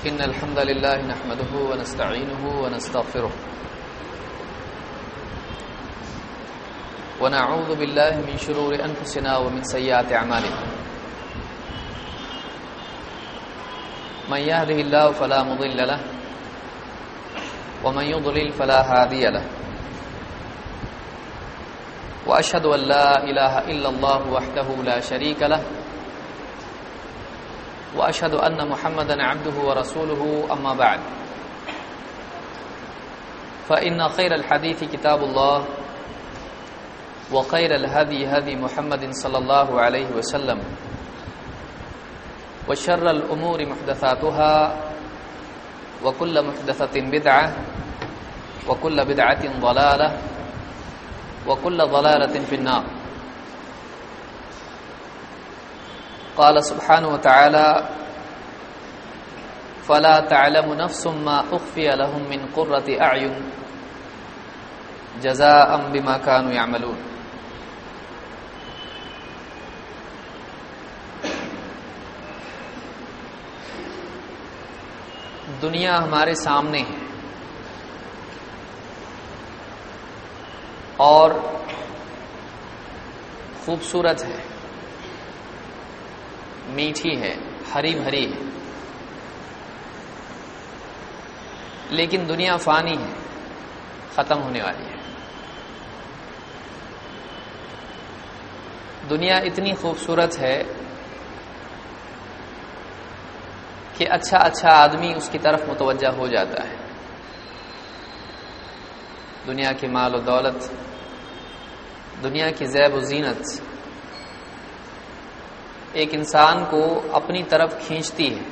إن الحمد لله نحمده ونستعينه ونستغفره ونعوذ بالله من شرور أنفسنا ومن سيئات أعمالنا من يهده الله فلا مضل له ومن يضلل فلا هادي له وأشهد أن لا إله إلا الله وحده لا شريك له وأشهد أن محمدًا عبده ورسوله أما بعد فإن خير الحديث كتاب الله وخير الهدي هدي محمد صلى الله عليه وسلم وشر الأمور محدثاتها وكل محدثة بدعة وكل بدعة ضلالة وكل ضلالة في النار. قال سبحانه وتعالى فلا تعلم نفس ما أخفي لهم من قرة أعين جزاء بما كانوا يعملون. دنیا ہمارے سامنے ہے اور خوبصورت ہے، میٹھی ہے، ہری بھری ہے، لیکن دنیا فانی ہے، ختم ہونے والی ہے. دنیا اتنی خوبصورت ہے کہ اچھا آدمی اس کی طرف متوجہ ہو جاتا ہے. دنیا کی مال و دولت، دنیا کی زیب و زینت ایک انسان کو اپنی طرف کھینچتی ہے.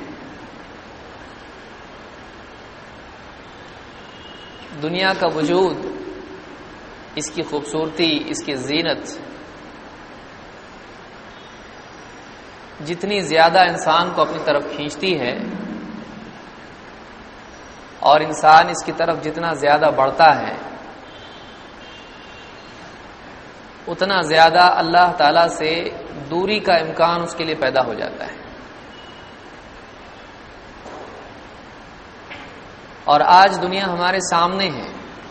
دنیا کا وجود، اس کی خوبصورتی، اس کی زینت جتنی زیادہ انسان کو اپنی طرف کھینچتی ہے اور انسان اس کی طرف جتنا زیادہ بڑھتا ہے اتنا زیادہ اللہ تعالی سے دوری کا امکان اس کے لیے پیدا ہو جاتا ہے. اور آج دنیا ہمارے سامنے ہے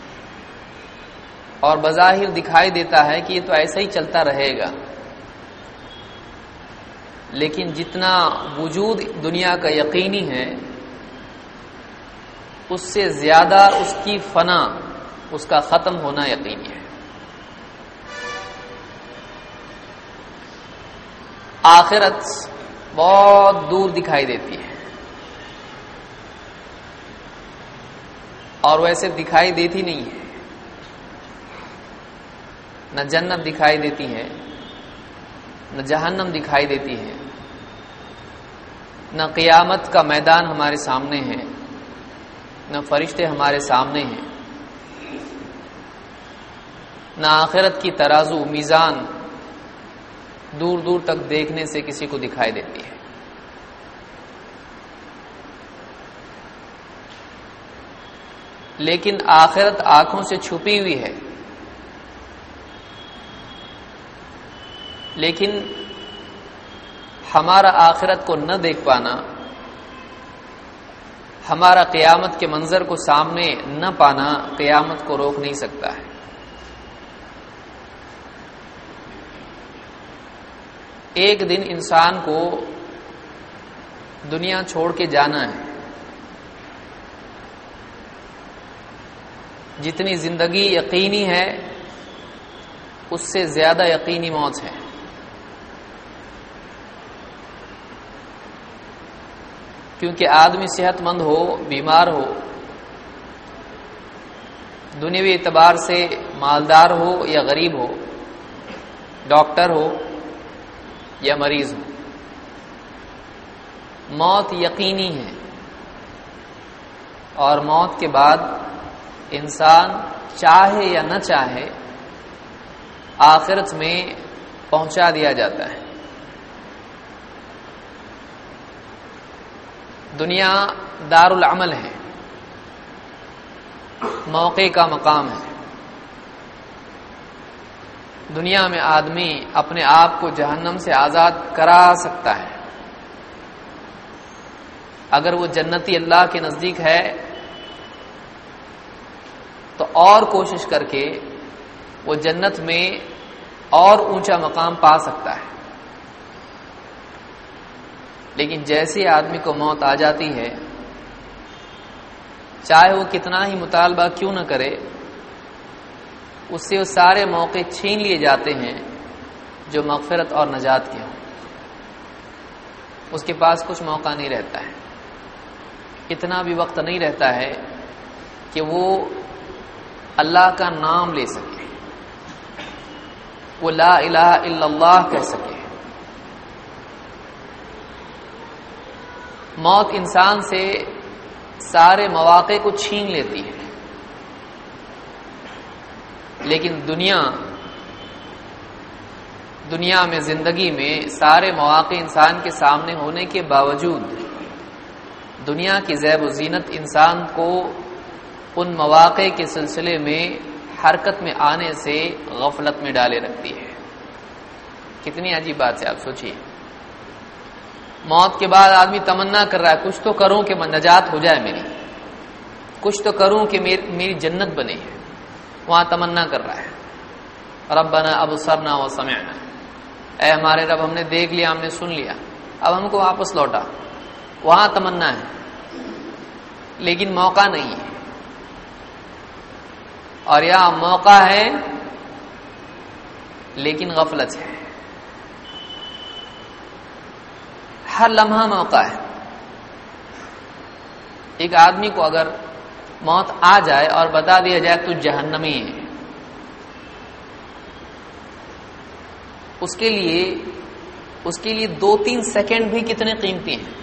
اور بظاہر دکھائی دیتا ہے کہ یہ تو ایسا ہی چلتا رہے گا، لیکن جتنا وجود دنیا کا یقینی ہے اس سے زیادہ اس کی فنا، اس کا ختم ہونا یقینی ہے. آخرت بہت دور دکھائی دیتی ہے اور ویسے دکھائی دیتی نہیں ہے. نہ جنت دکھائی دیتی ہے، نہ جہنم دکھائی دیتی ہے، نہ قیامت کا میدان ہمارے سامنے ہے، نہ فرشتے ہمارے سامنے ہیں، نہ آخرت کی ترازو میزان دور دور تک دیکھنے سے کسی کو دکھائی دیتی ہے. لیکن آخرت آنکھوں سے چھپی ہوئی ہے. لیکن ہمارا آخرت کو نہ دیکھ پانا، ہمارا قیامت کے منظر کو سامنے نہ پانا قیامت کو روک نہیں سکتا ہے. ایک دن انسان کو دنیا چھوڑ کے جانا ہے. جتنی زندگی یقینی ہے اس سے زیادہ یقینی موت ہے. کیونکہ آدمی صحت مند ہو، بیمار ہو، دنیوی اعتبار سے مالدار ہو یا غریب ہو، ڈاکٹر ہو یا مریض ہو، موت یقینی ہے. اور موت کے بعد انسان چاہے یا نہ چاہے آخرت میں پہنچا دیا جاتا ہے. دنیا دار العمل ہے، موقع کا مقام ہے. دنیا میں آدمی اپنے آپ کو جہنم سے آزاد کرا سکتا ہے. اگر وہ جنتی اللہ کے نزدیک ہے تو اور کوشش کر کے وہ جنت میں اور اونچا مقام پا سکتا ہے، لیکن جیسے آدمی کو موت آ جاتی ہے، چاہے وہ کتنا ہی مطالبہ کیوں نہ کرے، اس سے وہ سارے موقع چھین لیے جاتے ہیں جو مغفرت اور نجات کے ہوں۔ اس کے پاس کچھ موقع نہیں رہتا ہے، اتنا بھی وقت نہیں رہتا ہے کہ وہ اللہ کا نام لے سکے، وہ لا الہ الا اللہ کہہ سکے۔ موت انسان سے سارے مواقع کو چھین لیتی ہے، لیکن دنیا میں زندگی میں سارے مواقع انسان کے سامنے ہونے کے باوجود دنیا کی زیب و زینت انسان کو ان مواقع کے سلسلے میں حرکت میں آنے سے غفلت میں ڈالے رکھتی ہے۔ کتنی عجیب بات ہے، آپ سوچیے، موت کے بعد آدمی تمنا کر رہا ہے کچھ تو کروں کہ نجات ہو جائے میری، کچھ تو کروں کہ میری جنت بنے، وہاں تمنا کر رہا ہے ربنا ابصرنا وسمعنا، اے ہمارے رب ہم نے دیکھ لیا، ہم نے سن لیا، اب ہم کو واپس لوٹا، وہاں تمنا ہے، لیکن موقع نہیں ہے۔ اور یہاں موقع ہے لیکن غفلت ہے، ہر لمحہ موقع ہے۔ ایک آدمی کو اگر موت آ جائے اور بتا دیا جائے تو جہنمی ہے، اس کے لیے 2-3 سیکنڈ بھی کتنے قیمتی ہیں۔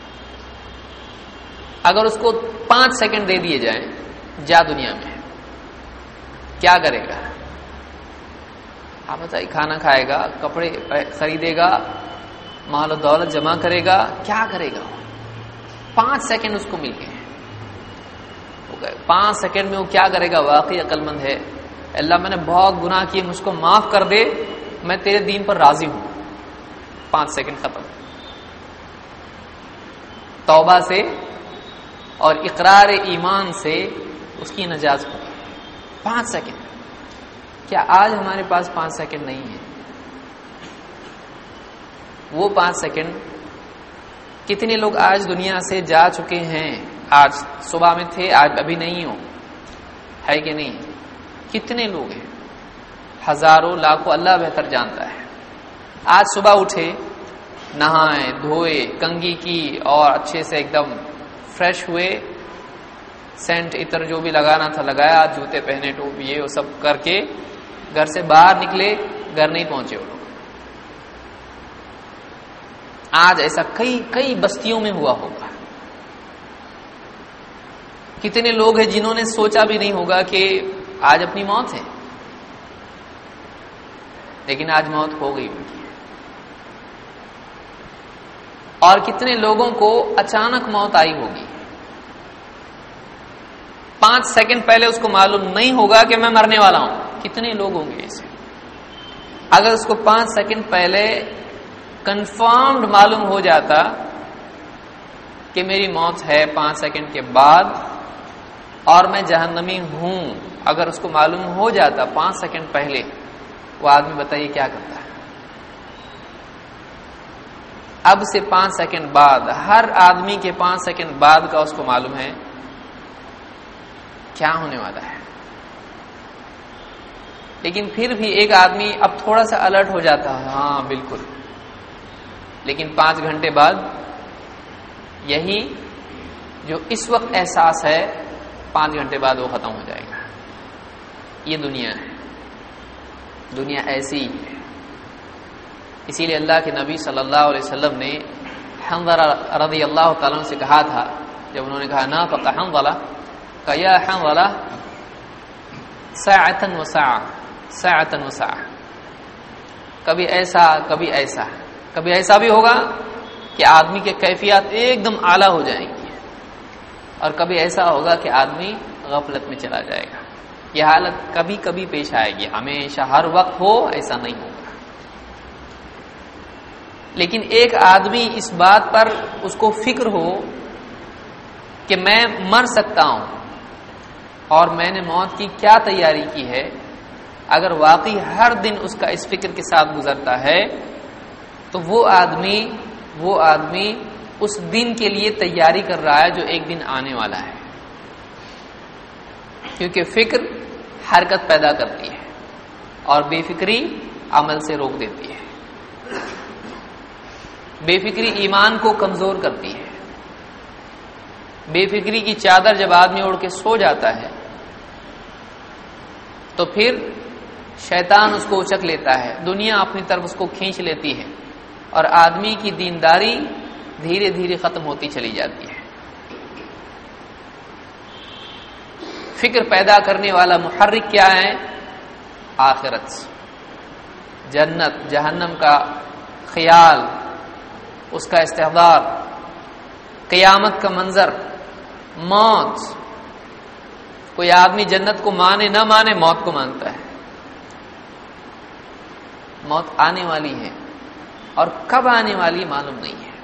اگر اس کو 5 سیکنڈ دے دیے جائیں جا دنیا میں، کیا کرے گا؟ آپ بتائیے، کھانا کھائے گا، کپڑے خریدے گا، مال و دولت جمع کرے گا، کیا کرے گا؟ 5 سیکنڈ اس کو مل گئے، 5 سیکنڈ میں وہ کیا کرے گا؟ واقعی عقل مند ہے، اللہ میں نے بہت گناہ کیے، مجھ کو معاف کر دے، میں تیرے دین پر راضی ہوں۔ 5 سیکنڈ ختم، توبہ سے اور اقرار ایمان سے اس کی نجات ہوگی۔ 5 سیکنڈ، کیا آج ہمارے پاس 5 سیکنڈ نہیں ہے؟ وہ 5 سیکنڈ کتنے لوگ آج دنیا سے جا چکے ہیں؟ آج صبح میں تھے، آج ابھی نہیں ہو، ہے کہ نہیں؟ کتنے لوگ ہیں؟ ہزاروں، لاکھوں، اللہ بہتر جانتا ہے۔ آج صبح اٹھے، نہائے دھوئے، کنگھی کی اور اچھے سے ایک دم فریش ہوئے، سینٹ عطر جو بھی لگانا تھا لگایا، جوتے پہنے، ٹوپی یہ وہ سب کر کے گھر سے باہر نکلے، گھر نہیں پہنچے وہ لوگ۔ آج ایسا کئی بستیوں میں ہوا ہوگا۔ کتنے لوگ ہیں جنہوں نے سوچا بھی نہیں ہوگا کہ آج اپنی موت ہے، لیکن آج موت ہو گئی ان کی۔ اور کتنے لوگوں کو اچانک موت آئی ہوگی، 5 سیکنڈ پہلے اس کو معلوم نہیں ہوگا کہ میں مرنے والا ہوں۔ کتنے لوگ ہوں گے ایسے؟ اگر اس کو 5 سیکنڈ پہلے کنفرمڈ معلوم ہو جاتا کہ میری موت ہے 5 سیکنڈ کے بعد اور میں جہنمی ہوں، اگر اس کو معلوم ہو جاتا 5 سیکنڈ پہلے، وہ آدمی بتائیے کیا کرتا ہے؟ اب سے 5 سیکنڈ بعد، ہر آدمی کے 5 سیکنڈ بعد کا اس کو معلوم ہے کیا ہونے والا ہے۔ لیکن پھر بھی ایک آدمی اب تھوڑا سا الرٹ ہو جاتا ہے، ہاں بالکل، لیکن 5 گھنٹے بعد یہی جو اس وقت احساس ہے 5 گھنٹے بعد وہ ختم ہو جائے گا۔ یہ دنیا ہے، دنیا ایسی ہی ہے۔ اسی لیے اللہ کے نبی صلی اللہ علیہ وسلم نے حنظلہ رضی اللہ تعالیٰ عنہ سے کہا تھا، جب انہوں نے کہا نافق حنظلہ، کہ یا حنظلہ ساعۃ وساعۃ، ساعۃ وساعۃ، کبھی ایسا کبھی ایسا، کبھی ایسا بھی ہوگا کہ آدمی کے کیفیات ایک دم اعلیٰ ہو جائیں گی، اور کبھی ایسا ہوگا کہ آدمی غفلت میں چلا جائے گا۔ یہ حالت کبھی کبھی پیش آئے گی، ہمیشہ ہر وقت ہو ایسا نہیں ہوگا۔ لیکن ایک آدمی اس بات پر اس کو فکر ہو کہ میں مر سکتا ہوں اور میں نے موت کی کیا تیاری کی ہے، اگر واقعی ہر دن اس کا اس فکر کے ساتھ گزرتا ہے تو وہ آدمی اس دن کے لیے تیاری کر رہا ہے جو ایک دن آنے والا ہے، کیونکہ فکر حرکت پیدا کرتی ہے اور بے فکری عمل سے روک دیتی ہے۔ بے فکری ایمان کو کمزور کرتی ہے۔ بے فکری کی چادر جب آدمی اوڑھ کے سو جاتا ہے تو پھر شیطان اس کو اچک لیتا ہے، دنیا اپنی طرف اس کو کھینچ لیتی ہے اور آدمی کی دینداری دھیرے دھیرے ختم ہوتی چلی جاتی ہے۔ فکر پیدا کرنے والا محرک کیا ہے؟ آخرت، جنت جہنم کا خیال، اس کا استحضار، قیامت کا منظر، موت۔ کوئی آدمی جنت کو مانے نہ مانے موت کو مانتا ہے۔ موت آنے والی ہے اور کب آنے والی معلوم نہیں ہے۔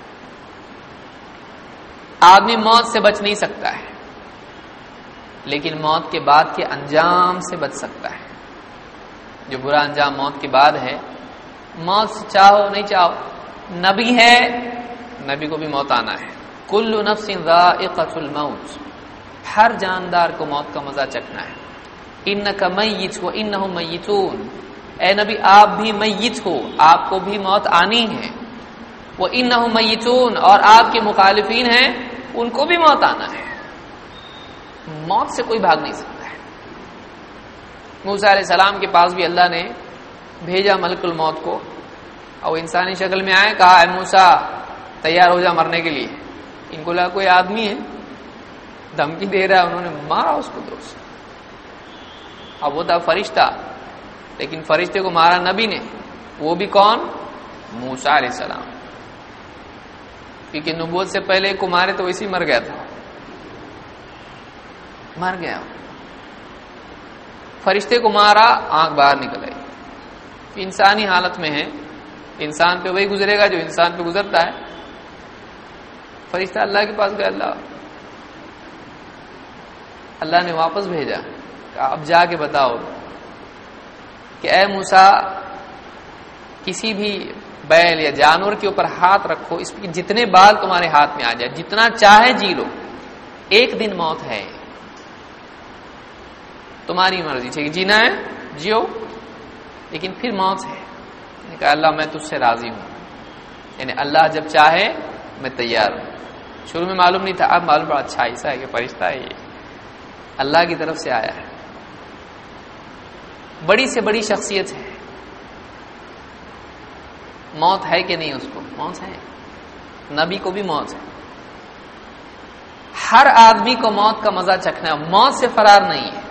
آدمی موت سے بچ نہیں سکتا ہے، لیکن موت کے بعد کے انجام سے بچ سکتا ہے۔ جو برا انجام موت کے بعد ہے، موت سے چاہو نہیں چاہو، نبی ہے، نبی کو بھی موت آنا ہے۔ کل نفس ذائقۃ الموت، ہر جاندار کو موت کا مزہ چکھنا ہے۔ انک میت وانہم میتون، اے نبی آپ بھی میت ہو، آپ کو بھی موت آنی ہے۔ وانہم میتون، اور آپ کے مخالفین ہیں ان کو بھی موت آنا ہے۔ موت سے کوئی بھاگ نہیں سکتا ہے۔ موسیٰ علیہ السلام کے پاس بھی اللہ نے بھیجا ملک الموت کو، اور انسانی شکل میں آئے، کہا اے موسیٰ تیار ہو جا مرنے کے لیے۔ ان کو لگا کوئی آدمی ہے دھمکی دے رہا ہے، انہوں نے مارا اس کو دوست۔ اب وہ تھا فرشتہ، لیکن فرشتے کو مارا نبی نے، وہ بھی کون؟ موسیٰ علیہ السلام، کیونکہ نبوت سے پہلے کو مارے تو ویسے ہی مر گیا تھا، مر گیا۔ فرشتے کو مارا، آنکھ باہر نکل آئی۔ انسانی حالت میں ہے، انسان پہ وہی گزرے گا جو انسان پہ گزرتا ہے۔ فرشتہ اللہ کے پاس گیا، اللہ نے واپس بھیجا، کہا اب جا کے بتاؤ کہ اے موسیٰ کسی بھی بیل یا جانور کے اوپر ہاتھ رکھو، اس کی جتنے بال تمہارے ہاتھ میں آ جائے، جتنا چاہے جی لو، ایک دن موت ہے، تمہاری مرضی ہے کہ جینا ہے جیو، لیکن پھر موت ہے۔ نے کہا اللہ میں تجھ سے راضی ہوں، یعنی اللہ جب چاہے میں تیار ہوں۔ شروع میں معلوم نہیں تھا، اب معلوم پڑا اچھا ایسا ہے کہ فرشتہ ہے، یہ اللہ کی طرف سے آیا ہے۔ بڑی سے بڑی شخصیت ہے، موت ہے کہ نہیں؟ اس کو موت ہے، نبی کو بھی موت ہے۔ ہر آدمی کو موت کا مزہ چکھنا ہے، موت سے فرار نہیں ہے۔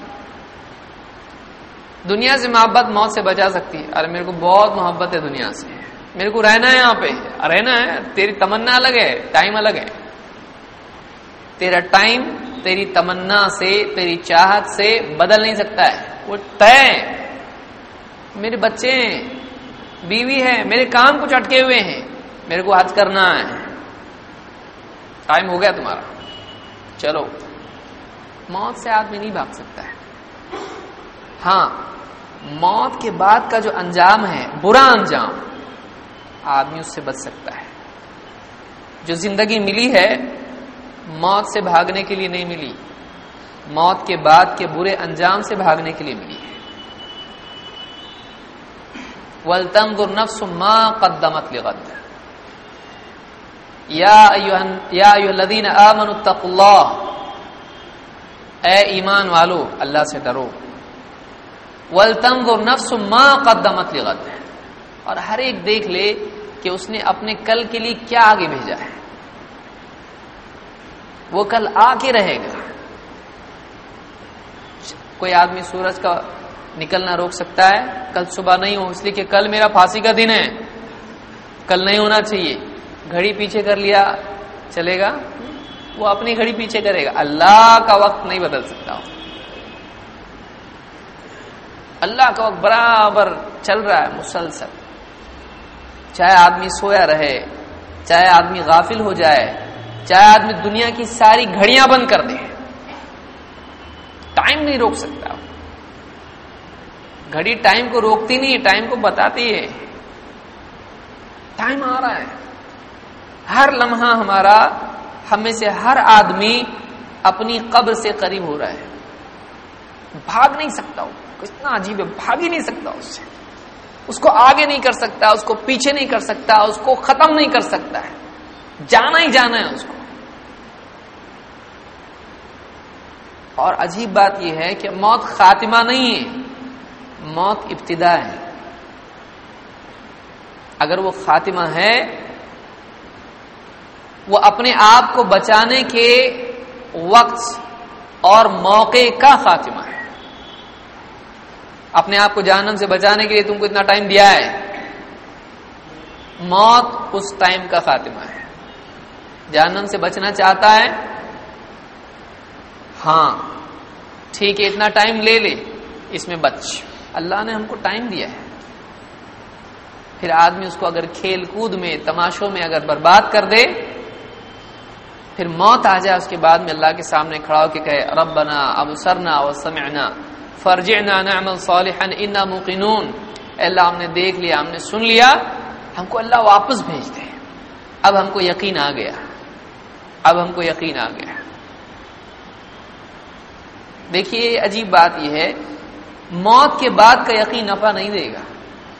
دنیا سے محبت موت سے بچا سکتی ہے۔ ارے میرے کو بہت محبت ہے دنیا سے، میرے کو رہنا ہے یہاں پہ، رہنا ہے، تیری تمنا الگ ہے، ٹائم الگ ہے۔ تیرا ٹائم تیری تمنا سے، تیری چاہت سے بدل نہیں سکتا ہے، وہ طے۔ میرے بچے ہیں، بیوی ہے، میرے کام کچھ اٹکے ہوئے ہیں، میرے کو حج کرنا ہے، ٹائم ہو گیا تمہارا، چلو۔ موت سے آدمی نہیں بھاگ سکتا ہے۔ ہاں، موت کے بعد کا جو انجام ہے، برا انجام، آدمی اس سے بچ سکتا ہے۔ جو زندگی ملی ہے موت سے بھاگنے کے لیے نہیں ملی، موت کے بعد کے برے انجام سے بھاگنے کے لیے ملی ہے۔ وَلْتَنظُرْ نَفْسٌ مَا قَدَّمَتْ لِغَدٍ یا ایھا الذین آمنوا اتقوا اللہ، اے ایمان والو اللہ سے ڈرو۔ وَلْتَنظُرْ نَفْسٌ مَا قَدَّمَتْ لِغَدٍ، اور ہر ایک دیکھ لے کہ اس نے اپنے کل کے لیے کیا آگے بھیجا ہے، وہ کل آ کے رہے گا۔ کوئی آدمی سورج کا نکلنا روک سکتا ہے؟ کل صبح نہیں ہو، اس لیے کہ کل میرا پھانسی کا دن ہے، کل نہیں ہونا چاہیے، گھڑی پیچھے کر لیا چلے گا؟ وہ اپنی گھڑی پیچھے کرے گا، اللہ کا وقت نہیں بدل سکتا۔ اللہ کا وقت برابر چل رہا ہے مسلسل، چاہے آدمی سویا رہے، چاہے آدمی غافل ہو جائے، چاہے آدمی دنیا کی ساری گھڑیاں بند کر دے، ٹائم نہیں روک سکتا. گھڑی ٹائم کو روکتی نہیں، ٹائم کو بتاتی ہے ٹائم آ رہا ہے. ہر لمحہ ہمارا، ہم میں سے ہر آدمی اپنی قبر سے قریب ہو رہا ہے. بھاگ نہیں سکتا، وہ کتنا عجیب ہے، بھاگ ہی نہیں سکتا اس سے، اس کو آگے نہیں کر سکتا، اس کو پیچھے نہیں کر سکتا، اس کو ختم نہیں کر سکتا ہے، جانا ہی جانا ہے اس کو. اور عجیب بات یہ ہے کہ موت خاتمہ نہیں ہے، موت ابتدا ہے. اگر وہ خاتمہ ہے، وہ اپنے آپ کو بچانے کے وقت اور موقع کا خاتمہ ہے. اپنے آپ کو جہنم سے بچانے کے لیے تم کو اتنا ٹائم دیا ہے، موت اس ٹائم کا خاتمہ ہے. جہنم سے بچنا چاہتا ہے، ہاں ٹھیک ہے اتنا ٹائم لے لے، اس میں بچ. اللہ نے ہم کو ٹائم دیا ہے. پھر آدمی اس کو اگر کھیل کود میں، تماشوں میں اگر برباد کر دے، پھر موت آ جائے، اس کے بعد میں اللہ کے سامنے کھڑا ہو کے کہے ربنا ابصرنا وسمعنا فرجعنا نعمل صالحا انا موقنون. اے اللہ ہم نے دیکھ لیا، ہم نے سن لیا، ہم کو اللہ واپس بھیج دے. اب ہم کو یقین آ گیا، اب ہم کو یقین آ گیا. دیکھیے عجیب بات یہ ہے، موت کے بعد کا یقین نفع نہیں دے گا.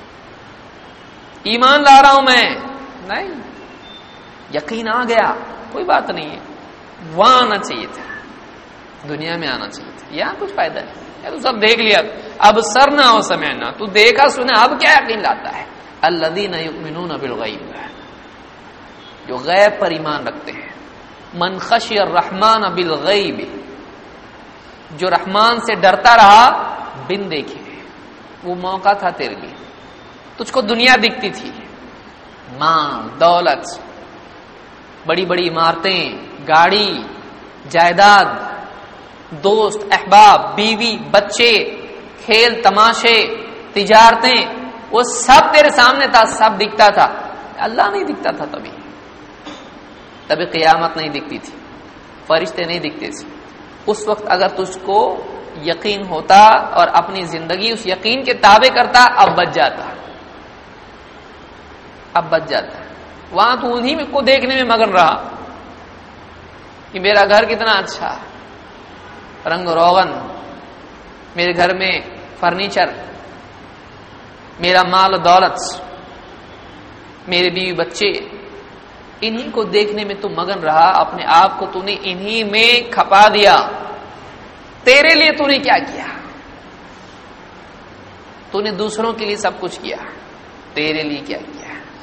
ایمان لا رہا ہوں میں، نہیں، یقین آ گیا کوئی بات نہیں ہے. وہاں آنا چاہیے تھا، دنیا میں آنا چاہیے تھا. یہاں کچھ فائدہ نہیں، تو سب دیکھ لیا. اب سرنا ہو سمعنا، تو دیکھا سنا، اب کیا یقین لاتا ہے؟ الذین یؤمنون بالغیب، جو غیب پر ایمان رکھتے ہیں. من خشی الرحمن بالغیب، جو رحمان سے ڈرتا رہا بن دیکھے. وہ موقع تھا تیرے لیے، تجھ کو دنیا دکھتی تھی، مال دولت، بڑی بڑی عمارتیں، گاڑی، جائیداد، دوست احباب، بیوی بچے، کھیل تماشے، تجارتیں، وہ سب تیرے سامنے تھا، سب دکھتا تھا. اللہ نہیں دکھتا تھا. تبھی قیامت نہیں دکھتی تھی، فرشتے نہیں دکھتے تھے. اس وقت اگر تجھ کو یقین ہوتا اور اپنی زندگی اس یقین کے تابع کرتا، اب بچ جاتا، اب بچ جاتا. وہاں تو انہی میں کو دیکھنے میں مگن رہا کہ میرا گھر کتنا اچھا، رنگ روغن، میرے گھر میں فرنیچر، میرا مال و دولت، میرے بیوی بچے، انہی کو دیکھنے میں تو مگن رہا. اپنے آپ کو تو نے انہی میں کھپا دیا. تیرے لیے تو نے کیا کیا؟ تو نے دوسروں کے لیے سب کچھ کیا، تیرے لیے کیا کیا؟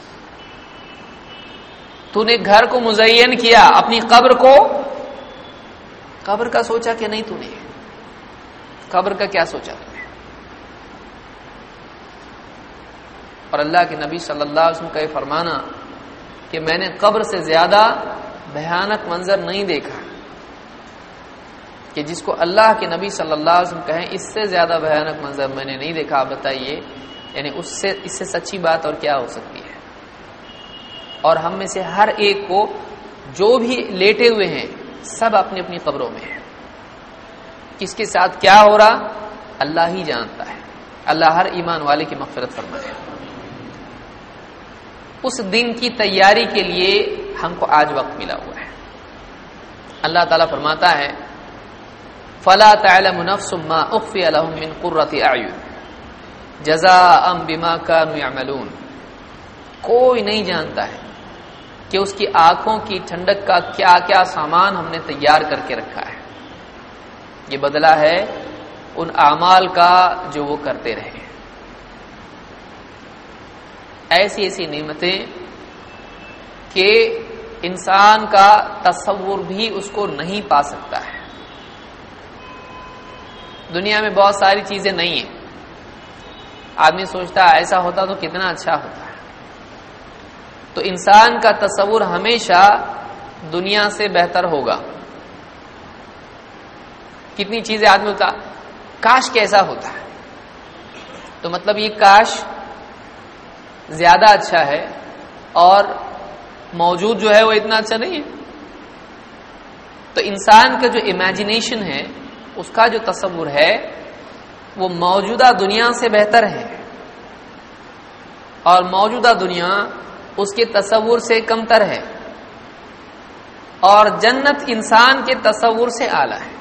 تو نے گھر کو مزین کیا، اپنی قبر کو، قبر کا سوچا کہ نہیں؟ تو نے قبر کا کیا سوچا تم نے؟ اور اللہ کے نبی صلی اللہ علیہ وسلم کا یہ فرمانا کہ میں نے قبر سے زیادہ بھیانک منظر نہیں دیکھا، کہ جس کو اللہ کے نبی صلی اللہ علیہ وسلم کہیں اس سے زیادہ بھیانک منظر میں نے نہیں دیکھا. آپ بتائیے، یعنی اس سے سچی بات اور کیا ہو سکتی ہے؟ اور ہم میں سے ہر ایک کو جو بھی لیٹے ہوئے ہیں سب اپنی اپنی قبروں میں ہیں. کس کے ساتھ کیا ہو رہا اللہ ہی جانتا ہے. اللہ ہر ایمان والے کی مغفرت فرمائے. اس دن کی تیاری کے لیے ہم کو آج وقت ملا ہوا ہے. اللہ تعالیٰ فرماتا ہے فَلَا تَعْلَمُ نَفْسٌ مَّا أُخْفِيَ لَهُم مِّن قُرَّةِ أَعْيُنٍ جَزَاءً بِمَا كَانُوا يَعْمَلُونَ. کوئی نہیں جانتا ہے کہ اس کی آنکھوں کی ٹھنڈک کا کیا کیا سامان ہم نے تیار کر کے رکھا ہے. یہ بدلہ ہے ان اعمال کا جو وہ کرتے رہے. ایسی ایسی نعمتیں کہ انسان کا تصور بھی اس کو نہیں پا سکتا ہے. دنیا میں بہت ساری چیزیں نہیں ہیں. آدمی سوچتا ہے ایسا ہوتا تو کتنا اچھا ہوتا ہے. تو انسان کا تصور ہمیشہ دنیا سے بہتر ہوگا. کتنی چیزیں آدمی ہوتا کاش کیسا ہوتا ہے، تو مطلب یہ کاش زیادہ اچھا ہے اور موجود جو ہے وہ اتنا اچھا نہیں ہے. تو انسان کا جو امیجنیشن ہے، اس کا جو تصور ہے، وہ موجودہ دنیا سے بہتر ہے، اور موجودہ دنیا اس کے تصور سے کمتر ہے، اور جنت انسان کے تصور سے اعلیٰ ہے۔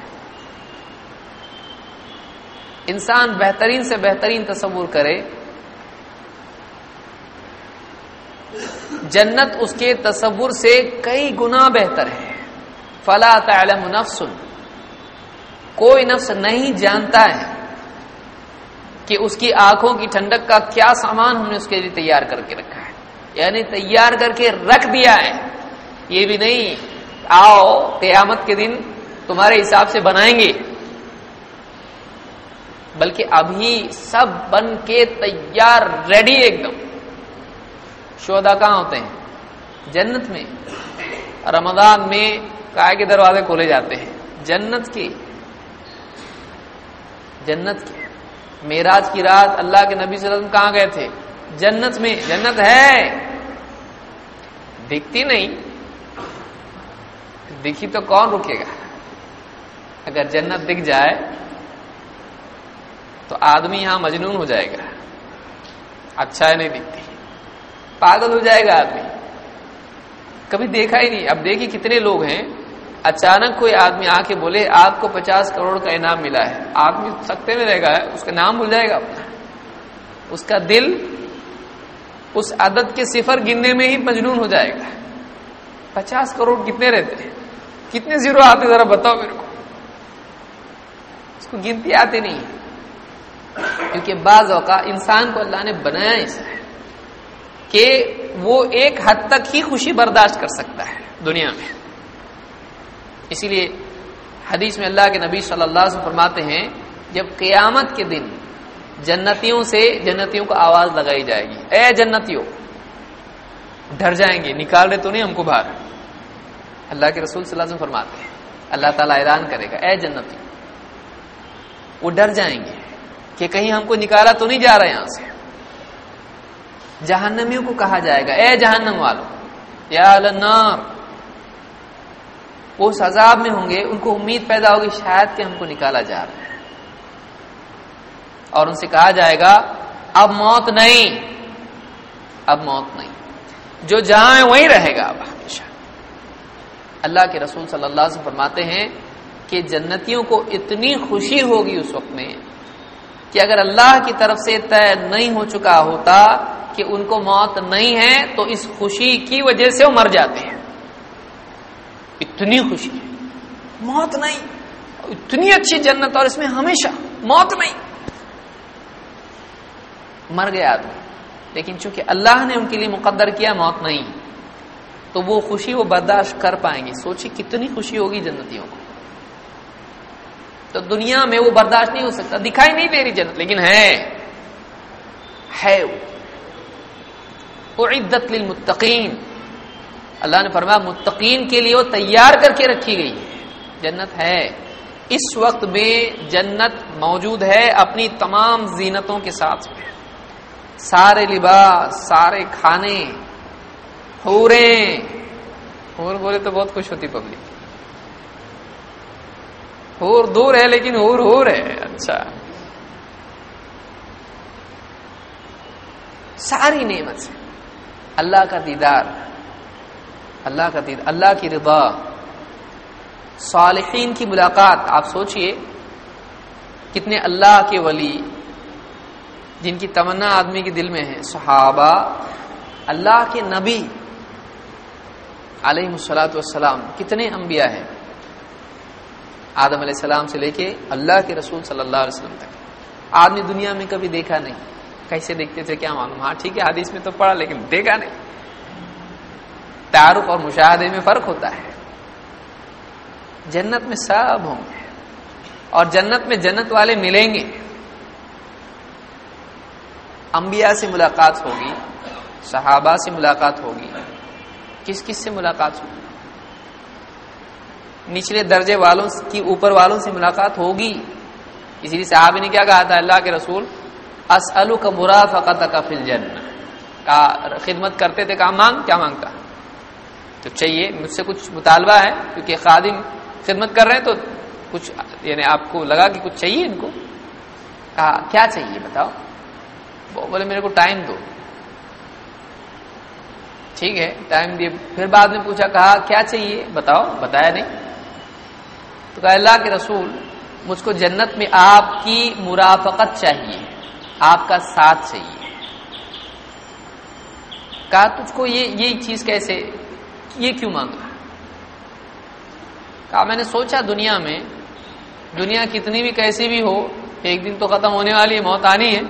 انسان بہترین سے بہترین تصور کرے، جنت اس کے تصور سے کئی گنا بہتر ہے۔ فلا تعلم نفس، کوئی نفس نہیں جانتا ہے کہ اس کی آنکھوں کی ٹھنڈک کا کیا سامان ہم نے اس کے لیے تیار کر کے رکھا ہے، یعنی تیار کر کے رکھ دیا ہے۔ یہ بھی نہیں آؤ قیامت کے دن تمہارے حساب سے بنائیں گے، بلکہ ابھی سب بن کے تیار ریڈی ایک دم۔ شہداء کہاں ہوتے ہیں؟ جنت میں۔ رمضان میں کائے کے دروازے کھولے جاتے ہیں، جنت کے۔ معراج کی رات اللہ کے نبی صلی اللہ علیہ وسلم کہاں گئے تھے؟ جنت میں۔ جنت ہے، دکھتی نہیں، دکھی تو کون رکے گا؟ اگر جنت دکھ جائے تو آدمی یہاں مجنون ہو جائے گا، اچھا ہے نہیں دکھتی، پاگل ہو جائے گا آدمی، کبھی دیکھا ہی نہیں۔ اب دیکھیے کتنے لوگ ہیں، اچانک کوئی آدمی آ کے بولے آپ کو 50 کروڑ کا انعام ملا ہے، آدمی سکتے میں رہے گا، اس کا نام بھول جائے گا اپنا، اس کا دل اس عدد کے صفر گننے میں ہی مجنون ہو جائے گا۔ 50 کروڑ کتنے رہتے ہیں؟ کتنے زیرو آتے ذرا بتاؤ میرے کو، اس کو گنتی آتی نہیں، کیونکہ بعض اوقات انسان کو اللہ نے بنایا ایسا ہے کہ وہ ایک حد تک ہی خوشی برداشت کر سکتا ہے دنیا میں۔ اسی لیے حدیث میں اللہ کے نبی صلی اللہ علیہ وسلم فرماتے ہیں جب قیامت کے دن جنتیوں کو آواز لگائی جائے گی، اے جنتیوں، ڈر جائیں گے، نکال رہے تو نہیں ہم کو باہر۔ اللہ کے رسول صلی اللہ علیہ وسلم فرماتے ہیں اللہ تعالیٰ اعلان کرے گا، اے جنتیوں، وہ ڈر جائیں گے کہ کہیں ہم کو نکالا تو نہیں جا رہا یہاں سے۔ جہنمیوں کو کہا جائے گا، اے جہنم والوں، یا النار، وہ اس عذاب میں ہوں گے، ان کو امید پیدا ہوگی شاید کہ ہم کو نکالا جا رہا ہے، اور ان سے کہا جائے گا اب موت نہیں، اب موت نہیں، جو جہاں ہے وہیں رہے گا اب ہمیشہ۔ اللہ کے رسول صلی اللہ علیہ وسلم فرماتے ہیں کہ جنتیوں کو اتنی خوشی ہوگی اس وقت میں کہ اگر اللہ کی طرف سے طے نہیں ہو چکا ہوتا کہ ان کو موت نہیں ہے تو اس خوشی کی وجہ سے وہ مر جاتے ہیں۔ اتنی خوشی ہے، موت نہیں، اتنی اچھی جنت اور اس میں ہمیشہ موت نہیں، مر گیا آدمی، لیکن چونکہ اللہ نے ان کے لیے مقدر کیا موت نہیں، تو وہ خوشی وہ برداشت کر پائیں گے۔ سوچی کتنی خوشی ہوگی جنتیوں کو، تو دنیا میں وہ برداشت نہیں ہو سکتا، دکھائی نہیں دے رہی جنت، لیکن ہے اعدت للمتقین، اللہ نے فرمایا متقین کے لیے وہ تیار کر کے رکھی گئی ہے، جنت ہے۔ اس وقت میں جنت موجود ہے اپنی تمام زینتوں کے ساتھ، سارے لباس، سارے کھانے، حوریں، حور بولے تو بہت خوش ہوتی پبلک، حور دور ہے لیکن حور ہے، اچھا، ساری نعمت سے اللہ کا دیدار، اللہ کی رضا، صالحین کی ملاقات۔ آپ سوچئے کتنے اللہ کے ولی جن کی تمنا آدمی کے دل میں ہے، صحابہ، اللہ کے نبی علیہ الصلوۃ والسلام، کتنے انبیاء ہیں، آدم علیہ السلام سے لے کے اللہ کے رسول صلی اللہ علیہ وسلم تک۔ آدمی دنیا میں کبھی دیکھا نہیں، کیسے دیکھتے تھے کیا معلوم، ہاں ٹھیک ہے حدیث میں تو پڑھا لیکن دیکھا نہیں۔ تعارف اور مشاہدے میں فرق ہوتا ہے۔ جنت میں سب ہوں گے، اور جنت میں جنت والے ملیں گے، انبیاء سے ملاقات ہوگی، صحابہ سے ملاقات ہوگی، کس کس سے ملاقات ہوگی؟ نچلے درجے والوں کی اوپر والوں سے ملاقات ہوگی۔ اسی لیے صحابی نے کیا کہا تھا اللہ کے رسول، اسألک مرافقتک فی الجنہ، خدمت کرتے تھے، کہا مانگ، کیا مانگتا؟ تو چاہیے مجھ سے کچھ مطالبہ ہے، کیونکہ خادم خدمت کر رہے ہیں تو کچھ یعنی آپ کو لگا کہ کچھ چاہیے ان کو، کہا کیا چاہیے بتاؤ، وہ بولے میرے کو ٹائم دو، ٹھیک ہے ٹائم دیے، پھر بعد میں پوچھا کہا کیا چاہیے بتاؤ، بتایا نہیں، تو کہا اللہ کے رسول مجھ کو جنت میں آپ کی مرافقت چاہیے، آپ کا ساتھ چاہیے۔ کہا تجھ کو یہ چیز کیسے، یہ کیوں مانگا؟ کہا میں نے سوچا دنیا کتنی بھی کیسی بھی ہو ایک دن تو ختم ہونے والی ہے، موت آنی ہے،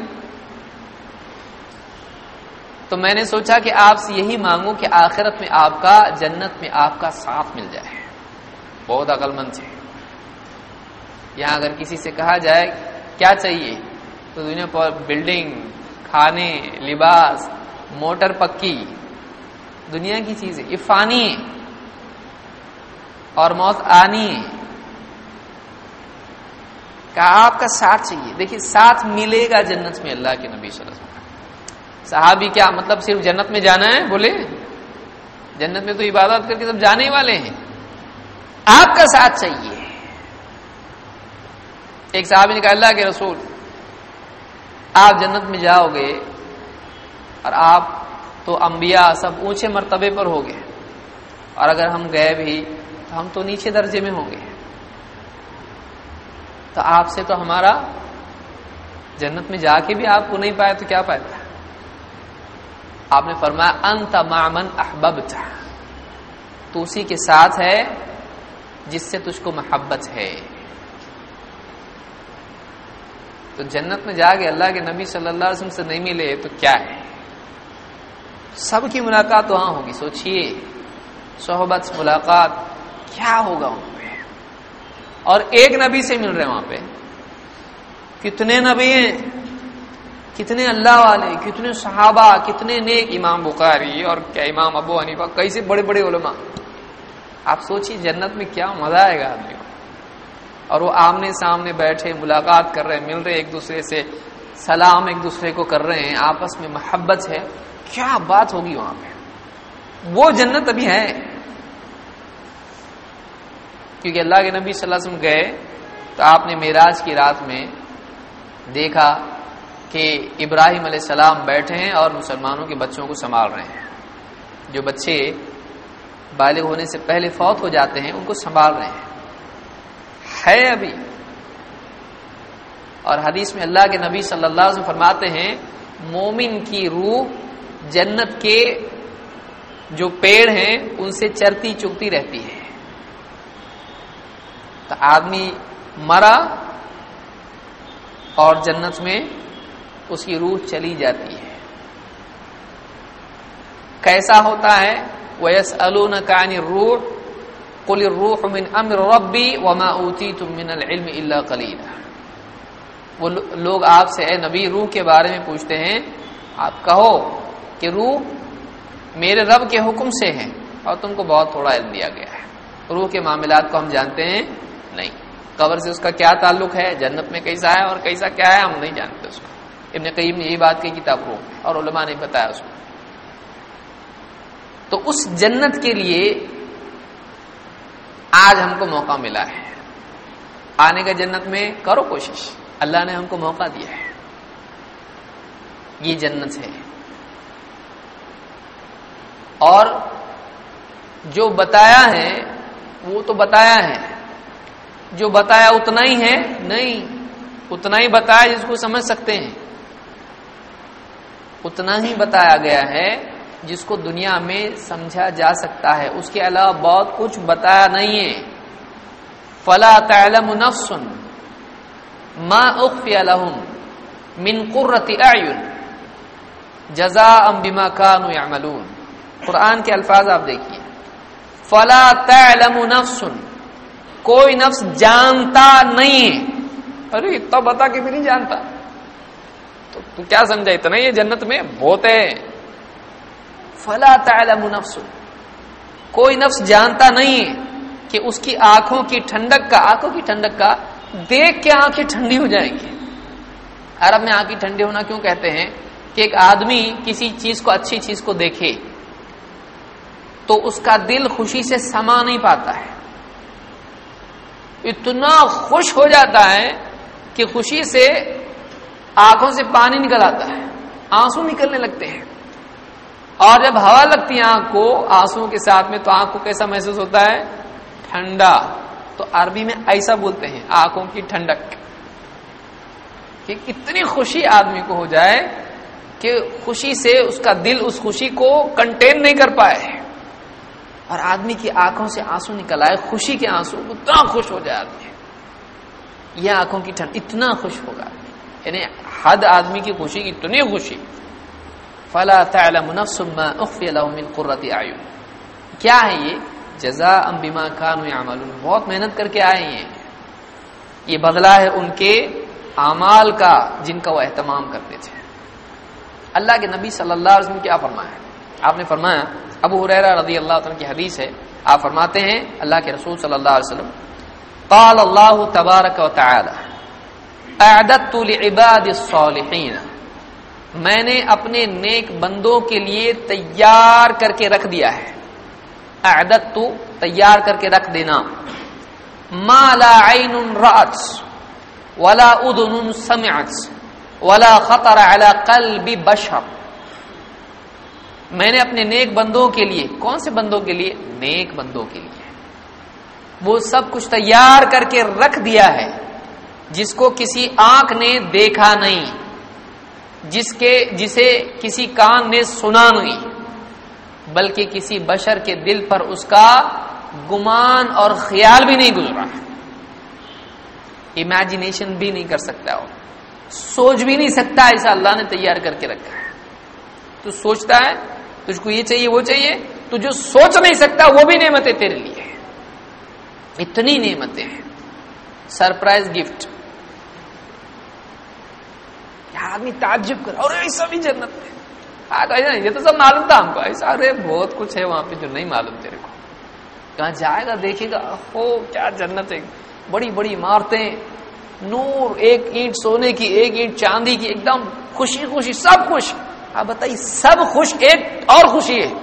تو میں نے سوچا کہ آپ سے یہی مانگوں کہ آخرت میں آپ کا، جنت میں آپ کا ساتھ مل جائے۔ بہت عقل مند تھے۔ یہاں اگر کسی سے کہا جائے کیا چاہیے تو دنیا پر بلڈنگ، کھانے، لباس، موٹر پکی، دنیا کی چیزیں یہ فانی ہے اور موت آنی ہے۔ کہا آپ کا ساتھ چاہیے۔ دیکھیے ساتھ ملے گا جنت میں اللہ کے نبی صلی اللہ علیہ وسلم۔ صحابی کیا مطلب صرف جنت میں جانا ہے؟ بولے جنت میں تو عبادت کر کے سب جانے ہی والے ہیں، آپ کا ساتھ چاہیے۔ ایک صحابی نے کہا اللہ کے رسول آپ جنت میں جاؤ گے اور آپ تو انبیاء سب اونچے مرتبے پر ہو گے، اور اگر ہم گئے بھی تو ہم تو نیچے درجے میں ہوں گے، تو آپ سے تو ہمارا جنت میں جا کے بھی آپ کو نہیں پائے تو کیا پائے؟ آپ نے فرمایا انت مع من احببت، تو اسی کے ساتھ ہے جس سے تجھ کو محبت ہے۔ تو جنت میں جا کے اللہ کے نبی صلی اللہ علیہ وسلم سے نہیں ملے تو کیا ہے؟ سب کی ملاقات وہاں ہوگی، سوچئے صحبت ملاقات کیا ہوگا وہاں پہ، اور ایک نبی سے مل رہے ہیں وہاں پہ، کتنے نبی ہیں، کتنے اللہ والے، کتنے صحابہ، کتنے نیک، امام بخاری اور کیا امام ابو حنیفہ، کیسے بڑے بڑے علماء۔ آپ سوچیے جنت میں کیا مزہ آئے گا آدمی کو، اور وہ آمنے سامنے بیٹھے ملاقات کر رہے ہیں، مل رہے ایک دوسرے سے، سلام ایک دوسرے کو کر رہے ہیں، آپس میں محبت ہے، کیا بات ہوگی وہاں پہ۔ وہ جنت ابھی ہے، کیونکہ اللہ کے نبی صلی اللہ علیہ وسلم گئے تو آپ نے معراج کی رات میں دیکھا کہ ابراہیم علیہ السلام بیٹھے ہیں اور مسلمانوں کے بچوں کو سنبھال رہے ہیں، جو بچے بالغ ہونے سے پہلے فوت ہو جاتے ہیں ان کو سنبھال رہے ہیں، ہے ابھی۔ اور حدیث میں اللہ کے نبی صلی اللہ علیہ وسلم فرماتے ہیں مومن کی روح جنت کے جو پیڑ ہیں ان سے چرتی چگتی رہتی ہے۔ تو آدمی مرا اور جنت میں اس کی روح چلی جاتی ہے۔ کیسا ہوتا ہے؟ وَيَسْأَلُونَكَ عَنِ الرُّوحِ قُلِ الرُّوحُ مِنْ أَمْرِ رَبِّي وَمَا أُوتِيتُم مِّنَ الْعِلْمِ إِلَّا قَلِيلًا۔ وہ لوگ آپ سے اے نبی روح کے بارے میں پوچھتے ہیں، آپ کہو کہ روح میرے رب کے حکم سے ہے اور تم کو بہت تھوڑا علم دیا گیا ہے، روح کے معاملات کو ہم جانتے ہیں نہیں، قبر سے اس کا کیا تعلق ہے، جنت میں کیسا ہے اور کیسا کیا ہے ہم نہیں جانتے اس کو۔ ابن قیم نے یہ بات کی کتاب روح میں، اور علماء نے بتایا اس کو۔ تو اس جنت کے لیے آج ہم کو موقع ملا ہے آنے کا، جنت میں کرو کوشش، اللہ نے ہم کو موقع دیا ہے، یہ جنت ہے۔ اور جو بتایا ہے وہ تو بتایا ہے، جو بتایا اتنا ہی ہے نہیں، اتنا ہی بتایا جس کو سمجھ سکتے ہیں، اتنا ہی بتایا گیا ہے جس کو دنیا میں سمجھا جا سکتا ہے، اس کے علاوہ بہت کچھ بتایا نہیں ہے۔ فلا تعلم نفس ما اخفی لهم من قرۃ اعین جزاء بما كانوا يعملون۔ قرآن کے الفاظ آپ دیکھیے، فلا تعلم نفس، کوئی نفس جانتا نہیں ہے۔ ارے اتنا بتا کے بھی نہیں جانتا تو کیا سمجھا اتنا ہی جنت میں بہت ہے۔ فلا تعلم نفس، کوئی نفس جانتا نہیں ہے کہ اس کی آنکھوں کی ٹھنڈک کا دیکھ کے آنکھیں ٹھنڈی ہو جائیں گی۔ عرب میں آنکھیں ٹھنڈی ہونا کیوں کہتے ہیں کہ ایک آدمی کسی چیز کو، اچھی چیز کو دیکھے تو اس کا دل خوشی سے سما نہیں پاتا ہے، اتنا خوش ہو جاتا ہے کہ خوشی سے آنکھوں سے پانی نکل آتا ہے، آنسو نکلنے لگتے ہیں. اور جب ہوا لگتی ہے آنکھ کو آنسو کے ساتھ میں تو آنکھ کو کیسا محسوس ہوتا ہے؟ ٹھنڈا. تو عربی میں ایسا بولتے ہیں آنکھوں کی ٹھنڈک، کہ اتنی خوشی آدمی کو ہو جائے کہ خوشی سے اس کا دل اس خوشی کو کنٹین نہیں کر پائے اور آدمی کی آنکھوں سے آنسو نکل آئے، خوشی کے آنسو، اتنا خوش ہو جائے آدمی. یہ آنکھوں کی ٹھنڈ، اتنا خوش ہوگا، یعنی حد آدمی کی خوشی کی اتنی خوشی. فلا تعلم نفس ما اخفي لهم من قرة اعين. کیا ہے یہ؟ جزاء بما كانوا يعملون. بہت محنت کر کے آئے ہیں، یہ بدلہ ہے ان کے اعمال کا جن کا وہ اہتمام کرتے تھے. اللہ کے نبی صلی اللہ علیہ وسلم کیا فرمایا؟ آپ نے فرمایا، ابو ہریرہ رضی اللہ عنہ کی حدیث ہے، آپ فرماتے ہیں اللہ کے رسول صلی اللہ علیہ وسلم قال اللہ تبارک و تعالی اعددت لعباد الصالحین، میں نے اپنے نیک بندوں کے لیے تیار کر کے رکھ دیا ہے. اعددت تیار کر کے رکھ دینا، ما لا عین رأت ولا اذن سمعت ولا خطر على قلب بشر. میں نے اپنے نیک بندوں کے لیے، کون سے بندوں کے لیے؟ نیک بندوں کے لیے وہ سب کچھ تیار کر کے رکھ دیا ہے جس کو کسی آنکھ نے دیکھا نہیں، جسے کسی کان نے سنا نہیں، بلکہ کسی بشر کے دل پر اس کا گمان اور خیال بھی نہیں گزرا، امیجنیشن بھی نہیں کر سکتا، وہ سوچ بھی نہیں سکتا. ایسا اللہ نے تیار کر کے رکھا ہے. تو سوچتا ہے تجھ کو یہ چاہیے وہ چاہیے، تو جو سوچ نہیں سکتا وہ بھی نعمتیں تیرے لیے. اتنی نعمتیں ہیں. Surprise gift. آدمی تعجب کر، اور ایسا بھی جنت میں، یہ تو سب معلوم تھا ہم کو، ایسا ارے بہت کچھ ہے وہاں پہ جو نہیں معلوم تیرے کو. کہاں جائے گا دیکھے گا، ہو کیا جنت ہے، بڑی بڑی عمارتیں، نور، ایک اینٹ سونے کی، ایک اینٹ چاندی کی، ایک دم خوشی خوشی، سب خوش. آپ بتائیے سب خوش، ایک اور خوشی ہے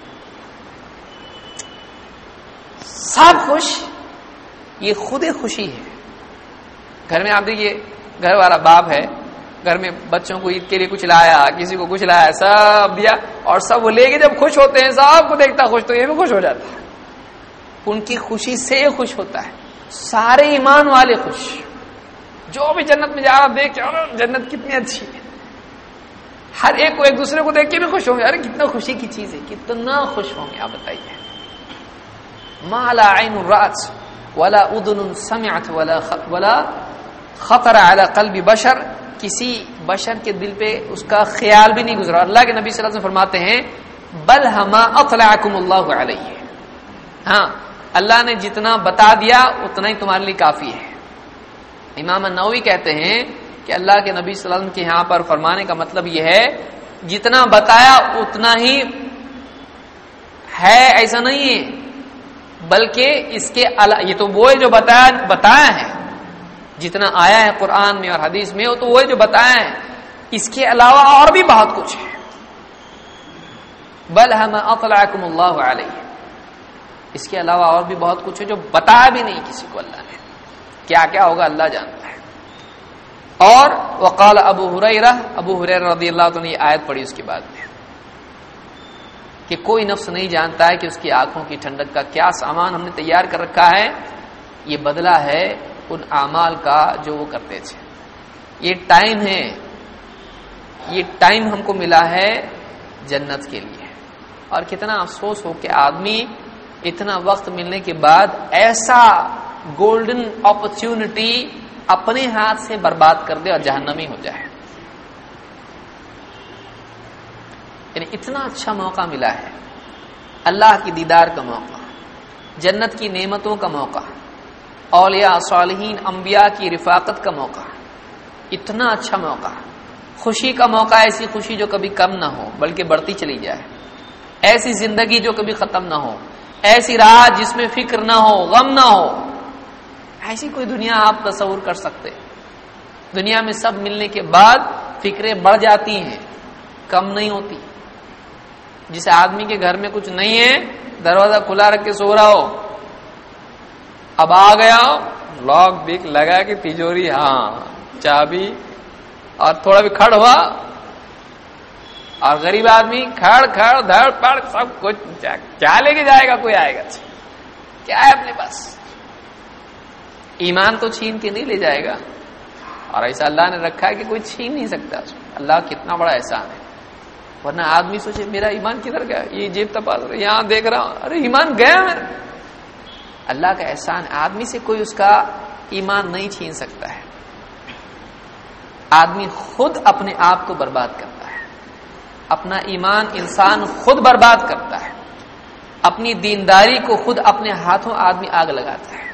سب خوش، یہ خود خوشی ہے. گھر میں آپ دیکھیے، گھر والا باپ ہے، گھر میں بچوں کو عید کے لیے کچھ لایا، کسی کو کچھ لایا، سب دیا، اور سب وہ لے کے جب خوش ہوتے ہیں، سب کو دیکھتا خوش، تو یہ بھی خوش ہو جاتا ہے. ان کی خوشی سے خوش ہوتا ہے. سارے ایمان والے خوش، جو بھی جنت میں جا رہا دیکھ کے جنت کتنی اچھی ہے، ہر ایک کو ایک دوسرے کو دیکھ کے بھی خوش ہوں گے. ارے کتنا خوشی کی چیز ہے، کتنا خوش ہوں گے. آپ بتائیے، ما لا عین رأت ولا اذن سمعت ولا خطر على قلب بشر. کسی بشر کے دل پہ اس کا خیال بھی نہیں گزرا. اللہ کے نبی صلی اللہ علیہ وسلم فرماتے ہیں بل ہما اطلعکم اللہ علیہ، ہاں اللہ نے جتنا بتا دیا اتنا ہی تمہارے لیے کافی ہے. امام النووی کہتے ہیں کہ اللہ کے نبی صلی اللہ علیہ وسلم کے یہاں پر فرمانے کا مطلب یہ ہے جتنا بتایا اتنا ہی ہے، ایسا نہیں ہے، بلکہ اس کے یہ تو وہ ہے جو بتایا ہے، جتنا آیا ہے قرآن میں اور حدیث میں، وہ تو وہ جو بتایا ہے، اس کے علاوہ اور بھی بہت کچھ ہے. بل ہم اطلعکم اللہ علیہ، اس کے علاوہ اور بھی بہت کچھ ہے جو بتایا بھی نہیں کسی کو اللہ نے. کیا کیا ہوگا اللہ جانتا ہے. اور وقال ابو ہریرہ رضی اللہ عنہ نے یہ آیت پڑھی اس کے بعد میں کہ کوئی نفس نہیں جانتا ہے کہ اس کی آنکھوں کی ٹھنڈک کا کیا سامان ہم نے تیار کر رکھا ہے. یہ بدلہ ہے ان اعمال کا جو وہ کرتے تھے. یہ ٹائم ہے، یہ ٹائم ہم کو ملا ہے جنت کے لیے. اور کتنا افسوس ہو کہ آدمی اتنا وقت ملنے کے بعد ایسا گولڈن اپرچونٹی اپنے ہاتھ سے برباد کر دے اور جہنمی ہو جائے. یعنی اتنا اچھا موقع ملا ہے، اللہ کی دیدار کا موقع، جنت کی نعمتوں کا موقع، اولیاء صالحین انبیاء کی رفاقت کا موقع، اتنا اچھا موقع، خوشی کا موقع، ایسی خوشی جو کبھی کم نہ ہو بلکہ بڑھتی چلی جائے، ایسی زندگی جو کبھی ختم نہ ہو، ایسی رات جس میں فکر نہ ہو، غم نہ ہو. ایسی کوئی دنیا آپ تصور کر سکتے؟ دنیا میں سب ملنے کے بعد فکریں بڑھ جاتی ہیں، کم نہیں ہوتی. جسے آدمی کے گھر میں کچھ نہیں ہے، دروازہ کھلا رکھ کے سو رہا ہو، اب آ گیا لاک بک لگا کے تجوری، ہاں چابی، اور تھوڑا بھی کھڑ ہوا، اور غریب آدمی کھڑ کھڑ دھڑ پڑ سب کچھ کیا لے کے جائے گا، کوئی آئے گا کیا ہے اپنے پاس؟ ایمان تو چھین کے نہیں لے جائے گا، اور ایسا اللہ نے رکھا ہے کہ کوئی چھین نہیں سکتا اس میں۔ اللہ کتنا بڑا احسان ہے، ورنہ آدمی سوچے میرا ایمان کدھر گیا، یہ جیب تپاس رہا، یہاں دیکھ رہا ہوں، ارے ایمان گیا میرا۔ اللہ کا احسان ہے، آدمی سے کوئی اس کا ایمان نہیں چھین سکتا ہے۔ آدمی خود اپنے آپ کو برباد کرتا ہے، اپنا ایمان انسان خود برباد کرتا ہے، اپنی دینداری کو خود اپنے ہاتھوں آدمی آگ لگاتا ہے۔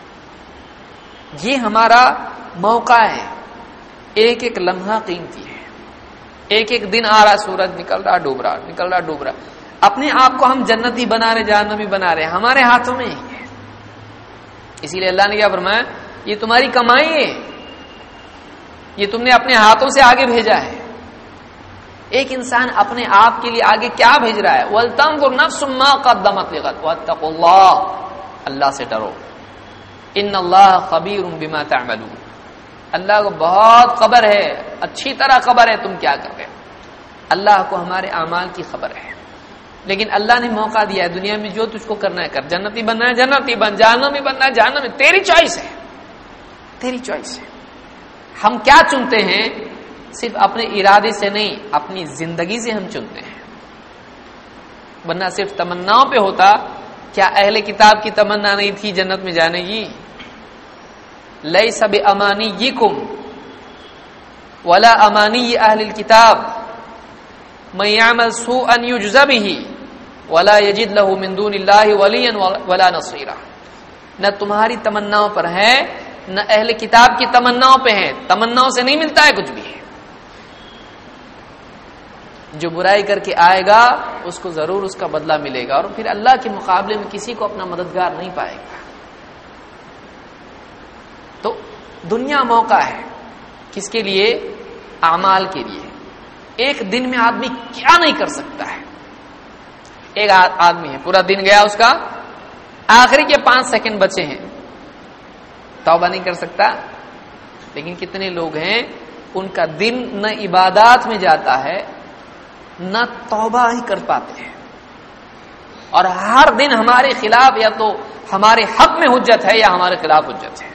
یہ ہمارا موقع ہے، ایک ایک لمحہ قیمتی ہے، ایک ایک دن آ رہا، سورج نکل رہا ڈوب رہا، نکل رہا ڈوب رہا، اپنے آپ کو ہم جنتی بنا رہے جہنمی بنا رہے، ہمارے ہاتھوں میں ہی ہے۔ اسی لیے اللہ نے کیا فرمایا، یہ تمہاری کمائی ہے، یہ تم نے اپنے ہاتھوں سے آگے بھیجا ہے۔ ایک انسان اپنے آپ کے لیے آگے کیا بھیج رہا ہے، وَلْتَنظُرْ نَفْسٌ مَّا قَدَّمَتْ لِغَدٍ وَاتَّقُوا اللَّهَ، اللہ سے ڈرو، ان اللہ خبیر بما تعملون، اللہ کو بہت خبر ہے، اچھی طرح خبر ہے تم کیا کر رہے ہو، اللہ کو ہمارے اعمال کی خبر ہے۔ لیکن اللہ نے موقع دیا ہے، دنیا میں جو تجھ کو کرنا ہے کر، جنتی بننا ہے جنتی بن، جہنمی بننا ہے جہنمی، تیری چوائس ہے، تیری چوائس ہے۔ ہم کیا چنتے ہیں، صرف اپنے ارادے سے نہیں، اپنی زندگی سے ہم چنتے ہیں، ورنہ صرف تمناؤں پہ ہوتا۔ کیا اہل کتاب کی تمنا نہیں تھی جنت میں جانے کی؟ لیس بامانیکم ولا امانی اہل الکتاب من یعمل سوءا یجز به ولا یجد له من دون اللہ ولیا ولا نصیرا، نہ تمہاری تمناؤں پر ہے نہ اہل کتاب کی تمناؤں پہ ہے، تمناؤں سے نہیں ملتا ہے کچھ بھی۔ جو برائی کر کے آئے گا اس کو ضرور اس کا بدلہ ملے گا، اور پھر اللہ کے مقابلے میں کسی کو اپنا مددگار نہیں پائے گا۔ تو دنیا موقع ہے کس کے لیے؟ اعمال کے لیے۔ ایک دن میں آدمی کیا نہیں کر سکتا ہے۔ ایک آدمی ہے پورا دن گیا، اس کا آخری کے 5 سیکنڈ بچے ہیں، توبہ نہیں کر سکتا۔ لیکن کتنے لوگ ہیں ان کا دن نہ عبادات میں جاتا ہے نہ توبہ ہی کر پاتے ہیں، اور ہر دن ہمارے خلاف یا تو ہمارے حق میں حجت ہے یا ہمارے خلاف حجت ہے۔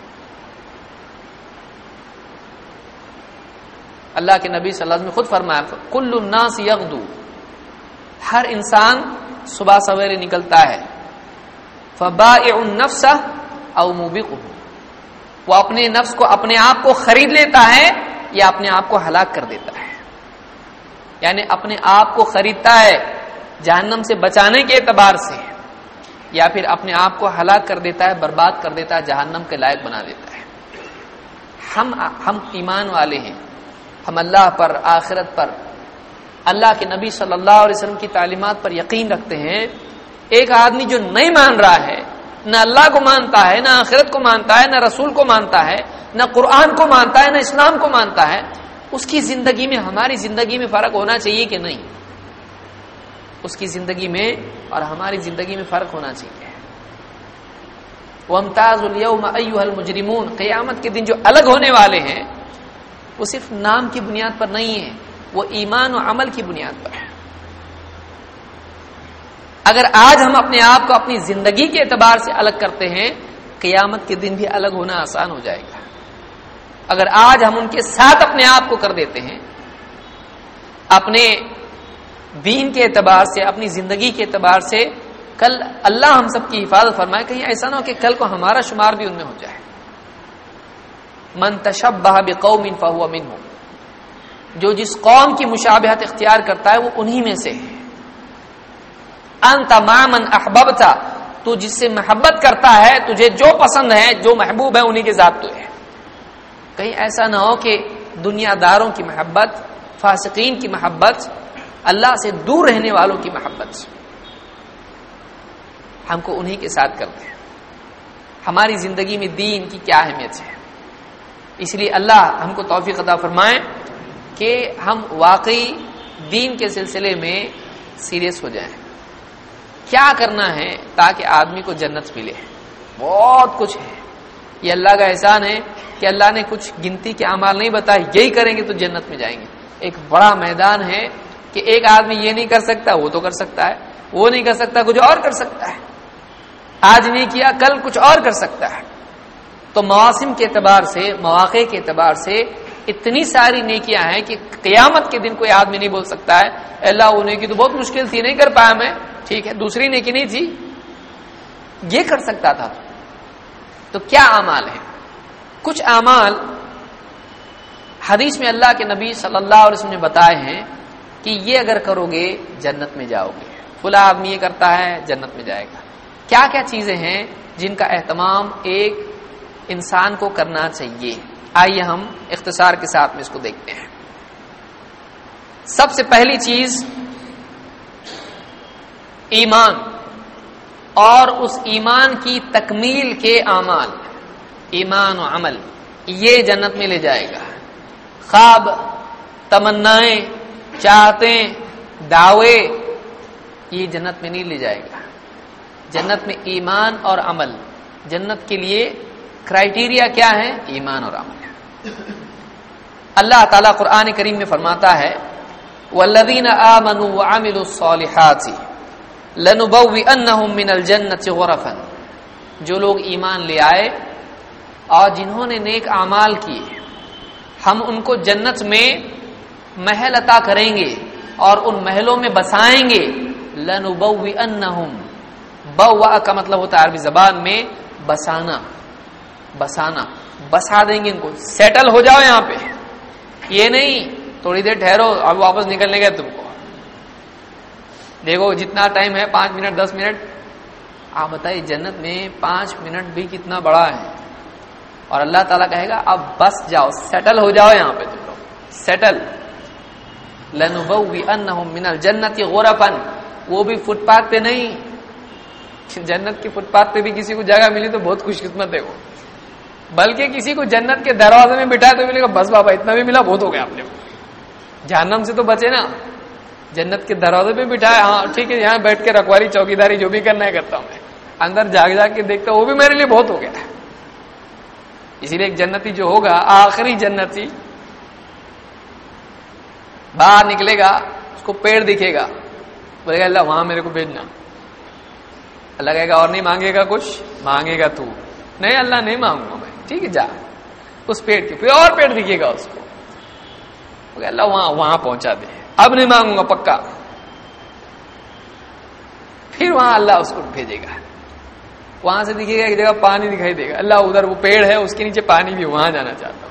اللہ کے نبی صلی اللہ علیہ وسلم نے خود فرمایا، کل الناس یغدو، ہر انسان صبح سویرے نکلتا ہے، فبائع النفس او موبقہ، وہ اپنے نفس کو، اپنے آپ کو خرید لیتا ہے یا اپنے آپ کو ہلاک کر دیتا ہے۔ یعنی اپنے آپ کو خریدتا ہے جہنم سے بچانے کے اعتبار سے، یا پھر اپنے آپ کو ہلاک کر دیتا ہے، برباد کر دیتا ہے، جہنم کے لائق بنا دیتا ہے۔ ہم ایمان والے ہیں، ہم اللہ پر، آخرت پر، اللہ کے نبی صلی اللہ علیہ وسلم کی تعلیمات پر یقین رکھتے ہیں۔ ایک آدمی جو نہیں مان رہا ہے، نہ اللہ کو مانتا ہے، نہ آخرت کو مانتا ہے، نہ رسول کو مانتا ہے، نہ قرآن کو مانتا ہے، نہ اسلام کو مانتا ہے، اس کی زندگی میں ہماری زندگی میں فرق ہونا چاہیے کہ نہیں؟ اس کی زندگی میں اور ہماری زندگی میں فرق ہونا چاہیے۔ وَامْتَازُوا الْيَوْمَ أَيُّهَا الْمُجْرِمُونَ، قیامت کے دن جو الگ ہونے والے ہیں وہ صرف نام کی بنیاد پر نہیں ہے، وہ ایمان و عمل کی بنیاد پر ہے۔ اگر آج ہم اپنے آپ کو اپنی زندگی کے اعتبار سے الگ کرتے ہیں، قیامت کے دن بھی الگ ہونا آسان ہو جائے گا۔ اگر آج ہم ان کے ساتھ اپنے آپ کو کر دیتے ہیں، اپنے دین کے اعتبار سے، اپنی زندگی کے اعتبار سے، کل اللہ ہم سب کی حفاظت فرمائے، کہیں ایسا نہ ہو کہ کل کو ہمارا شمار بھی ان میں ہو جائے۔ من تشبہ بقوم فہو منہم، جو جس قوم کی مشابہت اختیار کرتا ہے وہ انہی میں سے ہے۔ انت مع من احببت، تو جس سے محبت کرتا ہے، تجھے جو پسند ہے، جو محبوب ہے، انہی کے ذات تو ہے۔ کہیں ایسا نہ ہو کہ دنیا داروں کی محبت، فاسقین کی محبت، اللہ سے دور رہنے والوں کی محبت ہم کو انہی کے ساتھ کرتے ہیں۔ ہماری زندگی میں دین کی کیا اہمیت ہے، اس لیے اللہ ہم کو توفیق عطا فرمائے کہ ہم واقعی دین کے سلسلے میں سیریس ہو جائیں۔ کیا کرنا ہے تاکہ آدمی کو جنت ملے؟ بہت کچھ ہے، یہ اللہ کا احسان ہے کہ اللہ نے کچھ گنتی کے اعمال نہیں بتائے، یہی کریں گے تو جنت میں جائیں گے۔ ایک بڑا میدان ہے کہ ایک آدمی یہ نہیں کر سکتا، وہ تو کر سکتا ہے، وہ نہیں کر سکتا کچھ اور کر سکتا ہے، آج نہیں کیا کل کچھ اور کر سکتا ہے۔ تو مواسم کے اعتبار سے، مواقع کے اعتبار سے اتنی ساری نیکیاں ہیں کہ قیامت کے دن کوئی آدمی نہیں بول سکتا ہے اللہ وہ نیکی تو بہت مشکل تھی نہیں کر پایا میں، ٹھیک ہے دوسری نیکی نہیں تھی، یہ کر سکتا تھا۔ تو کیا اعمال ہیں؟ کچھ اعمال حدیث میں اللہ کے نبی صلی اللہ علیہ وسلم نے بتائے ہیں کہ یہ اگر کرو گے جنت میں جاؤ گے، فلاں آدمی یہ کرتا ہے جنت میں جائے گا۔ کیا کیا چیزیں ہیں جن کا اہتمام ایک انسان کو کرنا چاہیے؟ آئیے ہم اختصار کے ساتھ میں اس کو دیکھتے ہیں۔ سب سے پہلی چیز ایمان، اور اس ایمان کی تکمیل کے اعمال، ایمان و عمل، یہ جنت میں لے جائے گا۔ خواب، تمنائیں، چاہتے، دعوے، یہ جنت میں نہیں لے جائے گا۔ جنت میں ایمان اور عمل، جنت کے لیے کرائیٹیریا کیا ہے؟ ایمان اور عمل۔ اللہ تعالیٰ قرآن کریم میں فرماتا ہے وَالَّذِينَ آمَنُوا وَعَمِلُوا الصَّالِحَاتِ لَنُبَوِّئَنَّهُم مِّنَ الْجَنَّةِ غُرَفًا، جو لوگ ایمان لے آئے اور جنہوں نے نیک اعمال کیے، ہم ان کو جنت میں محل عطا کریں گے اور ان محلوں میں بسائیں گے۔ لَنُبَوِّئَنَّهُم، بوا کا مطلب ہوتا ہے عربی زبان میں بسانا، بسانا، بسا دیں گے ان کو، سیٹل ہو جاؤ یہاں پہ، یہ نہیں تھوڑی دیر ٹھہرو اب واپس نکلنے گئے تم کو، دیکھو جتنا ٹائم ہے 5 منٹ 10 منٹ، آپ بتائیے جنت میں 5 منٹ بھی کتنا بڑا ہے، اور اللہ تعالیٰ کہے گا اب بس جاؤ، سیٹل ہو جاؤ یہاں پہ تم لوگ، سیٹل۔ لَنُبَوِّئَنَّهُم مِّنَ الْجَنَّةِ غُرَفًا، وہ بھی فٹ پاتھ پہ نہیں، جنت کے فٹ پاتھ پہ بھی کسی کو جگہ ملی تو بہت خوش قسمت ہے وہ، بلکہ کسی کو جنت کے دروازے میں بٹھائے تو ملے گا بس بابا اتنا بھی ملا بہت ہو گیا آپ نے، جہنم سے تو بچے نا، جنت کے دروازے پہ بٹھائے، ہاں ٹھیک ہے یہاں بیٹھ کے رکھوالی چوکیداری جو بھی کرنا ہے کرتا ہوں میں، اندر جاگ جاگ کے دیکھتا ہوں وہ بھی میرے لیے بہت ہو گیا ہے۔ اسی لیے ایک جنتی جو ہوگا، آخری جنتی باہر نکلے گا، اس کو پیڑ دکھے گا، بولے گا اللہ وہاں میرے کو بھیجنا، اللہ کہے گا اور نہیں مانگے گا کچھ؟ مانگے گا تو، نہیں اللہ نہیں مانگوں گا میں، ٹھیک ہے جا، اس پیڑ کے پھر اور پیڑ دکھے گا اس کو، اللہ وہاں پہنچا دے، اب نہیں مانگوں گا پکا، پھر وہاں اللہ اس کو بھیجے گا، وہاں سے دکھے گا ایک جگہ پانی دکھائی دے گا، اللہ ادھر وہ پیڑ ہے اس کے نیچے پانی بھی، وہاں جانا چاہتا ہوں،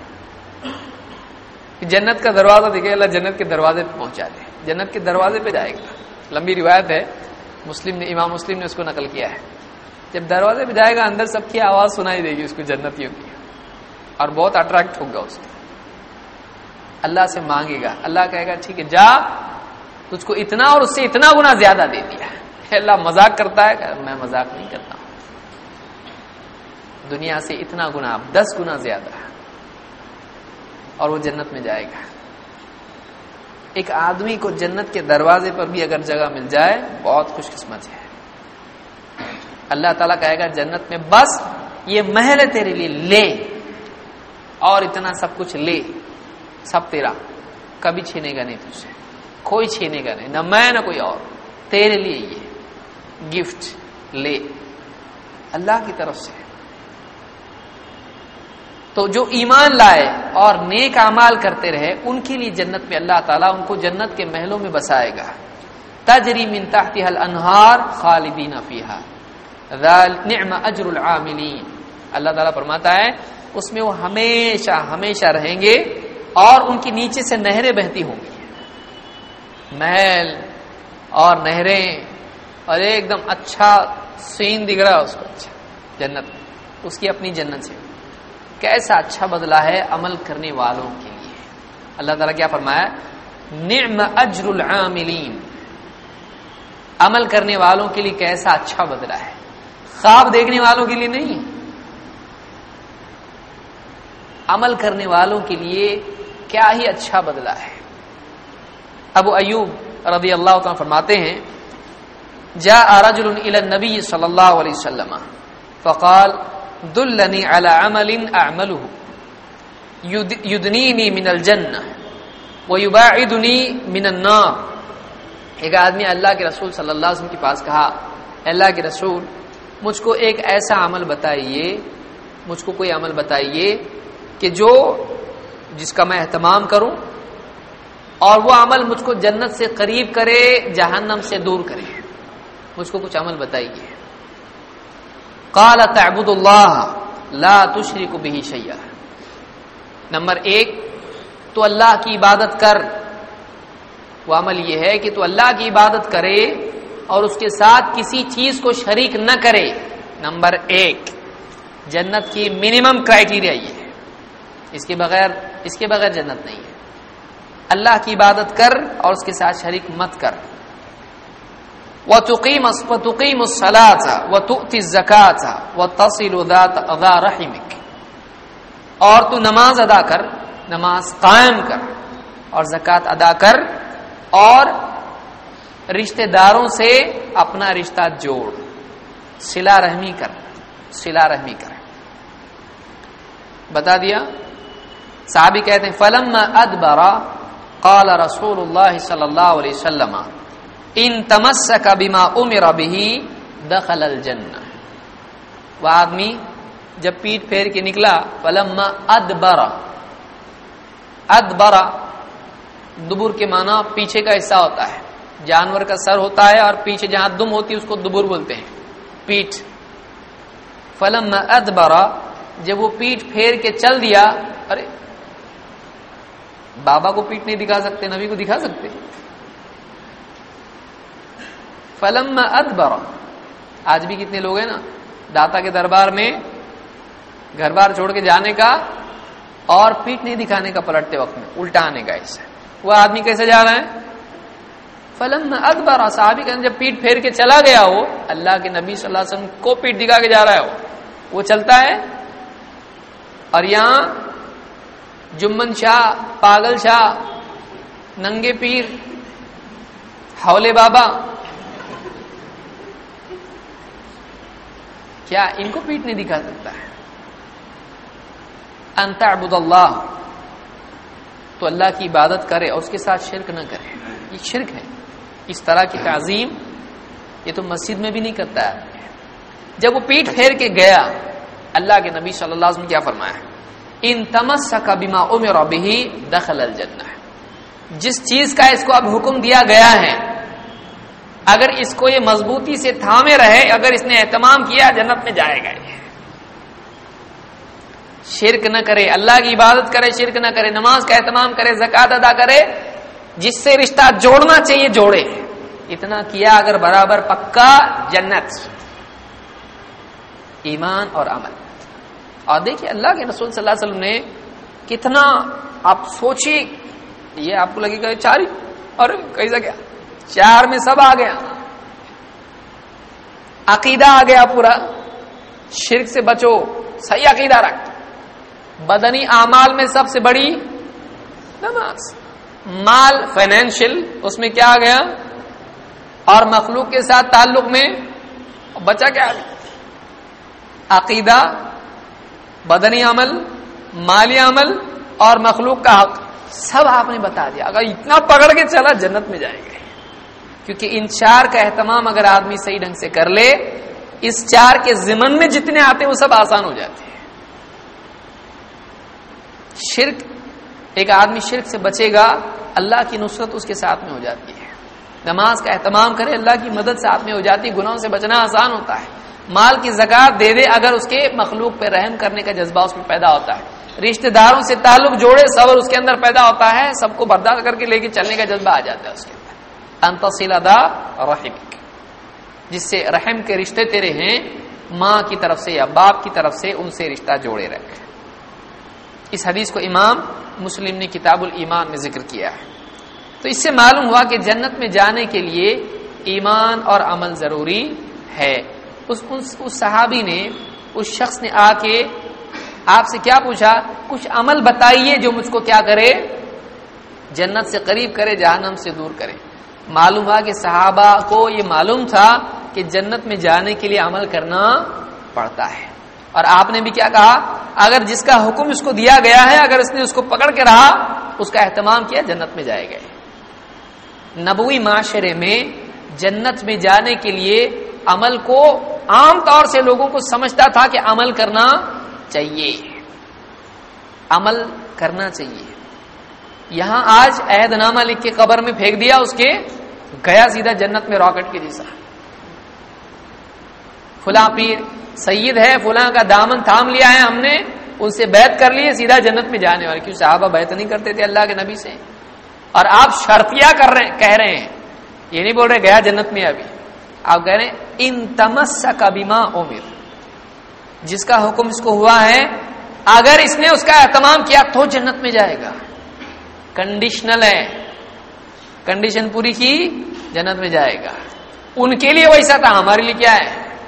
جنت کا دروازہ دکھے اللہ جنت کے دروازے پہ پہنچا دے، جنت کے دروازے پہ جائے گا۔ لمبی روایت ہے، مسلم نے، امام مسلم نے اس کو نقل کیا ہے، جب دروازے پہ جائے گا اندر سب کی آواز سنائی دے گی اس کو جنتیوں کی، اور بہت اٹریکٹ ہوگا اس کو، اللہ سے مانگے گا، اللہ کہے گا ٹھیک ہے جا، تجھ کو اتنا اور اس سے اتنا گنا زیادہ دے دیا ہے۔ اللہ مذاق کرتا ہے، میں مذاق نہیں کرتا ہوں، دنیا سے اتنا گنا 10 گنا زیادہ ہے، اور وہ جنت میں جائے گا۔ ایک آدمی کو جنت کے دروازے پر بھی اگر جگہ مل جائے بہت خوش قسمت ہے۔ اللہ تعالیٰ کہے گا جنت میں بس یہ محل ہے تیرے لیے، لے، اور اتنا سب کچھ لے، سب تیرا، کبھی چھینے گا نہیں تجھ سے، کوئی چھینے گا نہیں، نہ میں نہ کوئی اور، تیرے لیے یہ گفٹ لے اللہ کی طرف سے۔ تو جو ایمان لائے اور نیک اعمال کرتے رہے ان کے لیے جنت میں اللہ تعالیٰ ان کو جنت کے محلوں میں بسائے گا، تجری من تحتها الانہار خالدین فیہا نعم اجر العاملین، اللہ تعالیٰ فرماتا ہے اس میں وہ ہمیشہ ہمیشہ رہیں گے اور ان کے نیچے سے نہریں بہتی ہوں گی، محل اور نہریں، اور ایک دم اچھا سین دکھ رہا ہے اس کو، اچھا جنت میں، اس کی اپنی جنت سے کیسا اچھا بدلہ ہے عمل کرنے والوں کے لیے۔ اللہ تعالیٰ کیا فرمایا؟ نعم اجر العاملین، عمل کرنے والوں کے لیے کیسا اچھا بدلہ ہے، خواب دیکھنے والوں کے لیے نہیں، عمل کرنے والوں کے لیے کیا ہی اچھا بدلہ ہے۔ ابو ایوب رضی اللہ عنہ فرماتے ہیں جاء رجل الى النبي صلی اللہ علیہ وسلم فقال دلنی علی عمل اعملہ یدنینی من الجنہ ویباعدنی من النار. ایک آدمی اللہ کے رسول صلی اللہ علیہ وسلم کے پاس کہا اللہ کے رسول مجھ کو ایک ایسا عمل بتائیے، مجھ کو کوئی عمل بتائیے کہ جس کا میں اہتمام کروں اور وہ عمل مجھ کو جنت سے قریب کرے، جہنم سے دور کرے. مجھ کو کچھ عمل بتائیے. قال تعبد اللہ لا تشرک بہ شیئا. نمبر 1 تو اللہ کی عبادت کر. وہ عمل یہ ہے کہ تو اللہ کی عبادت کرے اور اس کے ساتھ کسی چیز کو شریک نہ کرے. نمبر 1 جنت کی منیمم کرائیٹیریا یہ ہے، اس کے بغیر جنت نہیں ہے. اللہ کی عبادت کر اور اس کے ساتھ شریک مت کر. وَتُقِيمُ الصَّلَاةَ وَتُؤْتِ الزَّكَاةَ وَتَصِلُ ذَا رَحِمِكَ. اور تو نماز ادا کر، نماز قائم کر اور زکوٰۃ ادا کر اور رشتہ داروں سے اپنا رشتہ جوڑ، صلہ رحمی کر. بتا دیا. صحابی کہتے ہیں فلما ادبر قال رسول اللہ صلی اللہ علیہ وسلم ان تمسک بما امر به دخل الجنہ. وہ آدمی جب پیٹ پھیر کے نکلا، فلما ادبر دبر کے معنی پیچھے کا حصہ ہوتا ہے. جانور کا سر ہوتا ہے اور پیچھے جہاں دم ہوتی ہے اس کو دبر بولتے ہیں، پیٹھ. فلما ادبر جب وہ پیٹ پھیر کے چل دیا. ارے بابا کو پیٹ نہیں دکھا سکتے، نبی کو دکھا سکتے. فلما ادبر. آج بھی کتنے لوگ ہیں نا داتا کے دربار میں گھر بار چھوڑ کے جانے کا اور پیٹ نہیں دکھانے کا پلٹتے وقت میں، الٹا آنے کا. اس وہ آدمی کیسے جا رہا ہے؟ فلما ادبر. صحابی کہتے ہیں جب پیٹ پھیر کے چلا گیا ہو، اللہ کے نبی صلی اللہ علیہ وسلم کو پیٹ دکھا کے جا رہا ہے وہ چلتا ہے. اور یہاں جمن شاہ، پاگل شاہ، ننگے پیر، حولے بابا، کیا ان کو پیٹ نہیں دکھا سکتا ہے؟ ان تعبد اللہ، تو اللہ کی عبادت کرے اور اس کے ساتھ شرک نہ کرے. یہ شرک ہے. اس طرح کی تعظیم یہ تو مسجد میں بھی نہیں کرتا ہے. جب وہ پیٹ پھیر کے گیا، اللہ کے نبی صلی اللہ علیہ وسلم کیا فرمایا ہے؟ ان تمسک بما امر به دخل الجنہ. جس چیز کا اس کو اب حکم دیا گیا ہے، اگر اس کو یہ مضبوطی سے تھامے رہے، اگر اس نے اہتمام کیا، جنت میں جائے گا. شرک نہ کرے، اللہ کی عبادت کرے، شرک نہ کرے، نماز کا اہتمام کرے، زکوٰۃ ادا کرے، جس سے رشتہ جوڑنا چاہیے جوڑے. اتنا کیا اگر برابر پکا جنت. ایمان اور عمل. اور دیکھیے اللہ کے رسول صلی اللہ علیہ وسلم نے کتنا، آپ سوچیے، یہ آپ کو لگے گا 4 اور کیسا کیا 4 میں سب آ گیا. عقیدہ آ گیا پورا. شرک سے بچو، صحیح عقیدہ رکھ. بدنی اعمال میں سب سے بڑی نماز. مال فائنینشل، اس میں کیا آ گیا؟ اور مخلوق کے ساتھ تعلق میں بچا کیا؟ عقیدہ، بدنی عمل، مالی عمل اور مخلوق کا حق. سب آپ نے بتا دیا. اگر اتنا پکڑ کے چلا، جنت میں جائیں گے. کیونکہ ان 4 کا اہتمام اگر آدمی صحیح ڈھنگ سے کر لے، اس 4 کے ضمن میں جتنے آتے ہیں وہ سب آسان ہو جاتے ہیں. شرک، ایک آدمی شرک سے بچے گا، اللہ کی نصرت اس کے ساتھ میں ہو جاتی ہے. نماز کا اہتمام کرے، اللہ کی مدد ساتھ میں ہو جاتی ہے. گناہوں سے بچنا آسان ہوتا ہے. مال کی زکوٰۃ دے دے، اگر اس کے مخلوق پہ رحم کرنے کا جذبہ اس میں پیدا ہوتا ہے. رشتہ داروں سے تعلق جوڑے، صبر اس کے اندر پیدا ہوتا ہے. سب کو برداشت کر کے لے کے چلنے کا جذبہ آ جاتا ہے اس کے اندر. ان تصل ذا رحمک، جس سے رحم کے رشتے تیرے ہیں، ماں کی طرف سے یا باپ کی طرف سے، ان سے رشتہ جوڑے رکھ. اس حدیث کو امام مسلم نے کتاب الایمان میں ذکر کیا ہے. تو اس سے معلوم ہوا کہ جنت میں جانے کے لیے ایمان اور عمل ضروری ہے. اس صحابی نے، اس شخص نے آ کے آپ سے کیا پوچھا؟ کچھ عمل بتائیے جو مجھ کو کیا کرے؟ جنت سے قریب کرے، جہنم سے دور کرے. معلوم ہوا کہ صحابہ کو یہ معلوم تھا کہ جنت میں جانے کے لیے عمل کرنا پڑتا ہے. اور آپ نے بھی کیا کہا؟ اگر جس کا حکم اس کو دیا گیا ہے، اگر اس نے اس کو پکڑ کے رہا، اس کا اہتمام کیا، جنت میں جائے گا۔ نبوی معاشرے میں جنت میں جانے کے لیے عمل کو عام طور سے لوگوں کو سمجھتا تھا کہ عمل کرنا چاہیے، عمل کرنا چاہیے۔ یہاں آج عہد نامہ لکھ کے قبر میں پھینک دیا، اس کے گیا سیدھا جنت میں راکٹ کے جیسا۔ فلاں پیر سید ہے، فلاں کا دامن تھام لیا ہے ہم نے، ان سے بیعت کر لی، سیدھا جنت میں جانے والے۔ کیوں؟ صحابہ بیعت نہیں کرتے تھے اللہ کے نبی سے؟ اور آپ شرطیہ کہہ رہے ہیں، یہ نہیں بول رہے گیا جنت میں ابھی، آپ کہہ رہے ہیں ان تمسک بما امر، جس کا حکم اس کو ہوا ہے اگر اس نے اس کا اہتمام کیا تو جنت میں جائے گا۔ کنڈیشنل ہے، کنڈیشن پوری کی جنت میں جائے گا۔ ان کے لیے ویسا تھا، ہمارے لیے کیا ہے؟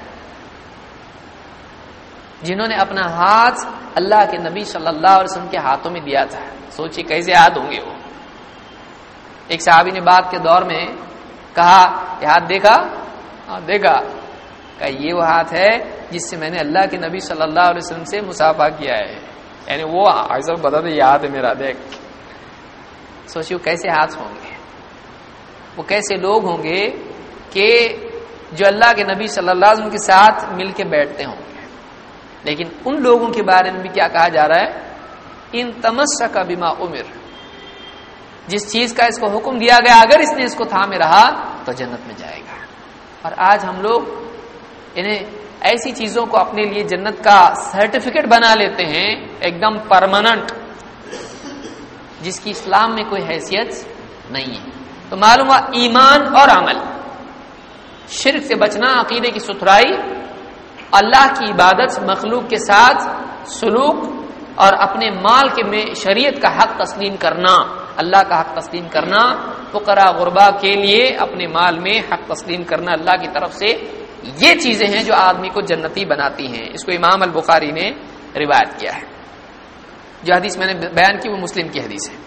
جنہوں نے اپنا ہاتھ اللہ کے نبی صلی اللہ علیہ وسلم کے ہاتھوں میں دیا تھا، سوچیے کیسے ہاتھ ہوں گے وہ۔ ایک صحابی نے بعد کے دور میں کہا یہ ہاتھ دیکھا؟ دیکھا، کہ یہ وہ ہاتھ ہے جس سے میں نے اللہ کے نبی صلی اللہ علیہ وسلم سے مصافحہ کیا ہے، یعنی وہ ایسا بتا دے یہ ہاتھ ہے میرا، دیکھ۔ سوچیو کیسے ہاتھ ہوں گے، وہ کیسے لوگ ہوں گے کہ جو اللہ کے نبی صلی اللہ علیہ وسلم کے ساتھ مل کے بیٹھتے ہوں گے۔ لیکن ان لوگوں کے بارے میں بھی کیا کہا جا رہا ہے؟ ان تمسک بما امر، جس چیز کا اس کو حکم دیا گیا اگر اس نے اس کو تھامے رہا تو جنت میں جائے گا۔ اور آج ہم لوگ انہیں ایسی چیزوں کو اپنے لیے جنت کا سرٹیفکیٹ بنا لیتے ہیں، ایک دم پرماننٹ، جس کی اسلام میں کوئی حیثیت نہیں ہے۔ تو معلوم ہوا ایمان اور عمل، شرک سے بچنا، عقیدے کی ستھرائی، اللہ کی عبادت، مخلوق کے ساتھ سلوک، اور اپنے مال کے میں شریعت کا حق تسلیم کرنا، اللہ کا حق تسلیم کرنا، فقراء غربا کے لیے اپنے مال میں حق تسلیم کرنا اللہ کی طرف سے، یہ چیزیں ہیں جو آدمی کو جنتی بناتی ہیں۔ اس کو امام البخاری نے روایت کیا ہے۔ جو حدیث میں نے بیان کی وہ مسلم کی حدیث ہے۔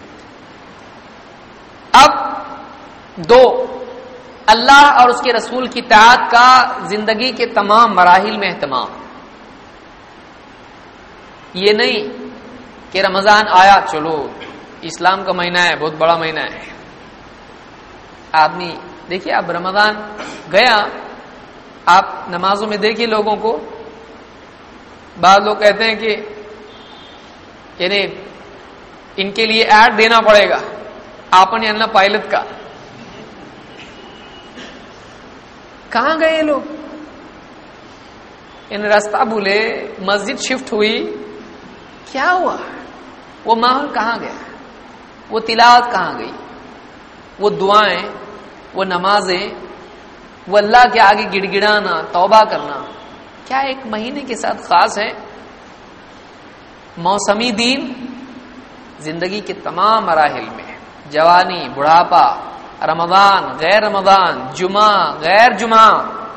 اب دو، اللہ اور اس کے رسول کی اطاعت کا زندگی کے تمام مراحل میں اہتمام۔ یہ نہیں کہ رمضان آیا چلو اسلام کا مہینہ ہے، بہت بڑا مہینہ ہے، آدمی دیکھیے اب رمضان گیا، آپ نمازوں میں دیکھیے لوگوں کو، بعض لوگ کہتے ہیں کہ یعنی ان کے لیے ایڈ دینا پڑے گا آپن یا پائلٹ کا۔ کہاں گئے لوگ؟ ان راستہ بھولے، مسجد شفٹ ہوئی، کیا ہوا؟ وہ ماحول کہاں گیا؟ وہ تلاوت کہاں گئی؟ وہ دعائیں، وہ نمازیں، وہ اللہ کے آگے گڑ گڑانا، توبہ کرنا، کیا ایک مہینے کے ساتھ خاص ہے؟ موسمی دین زندگی کے تمام مراحل میں، جوانی، بڑھاپا، رمضان، غیر رمضان، جمعہ، غیر جمعہ،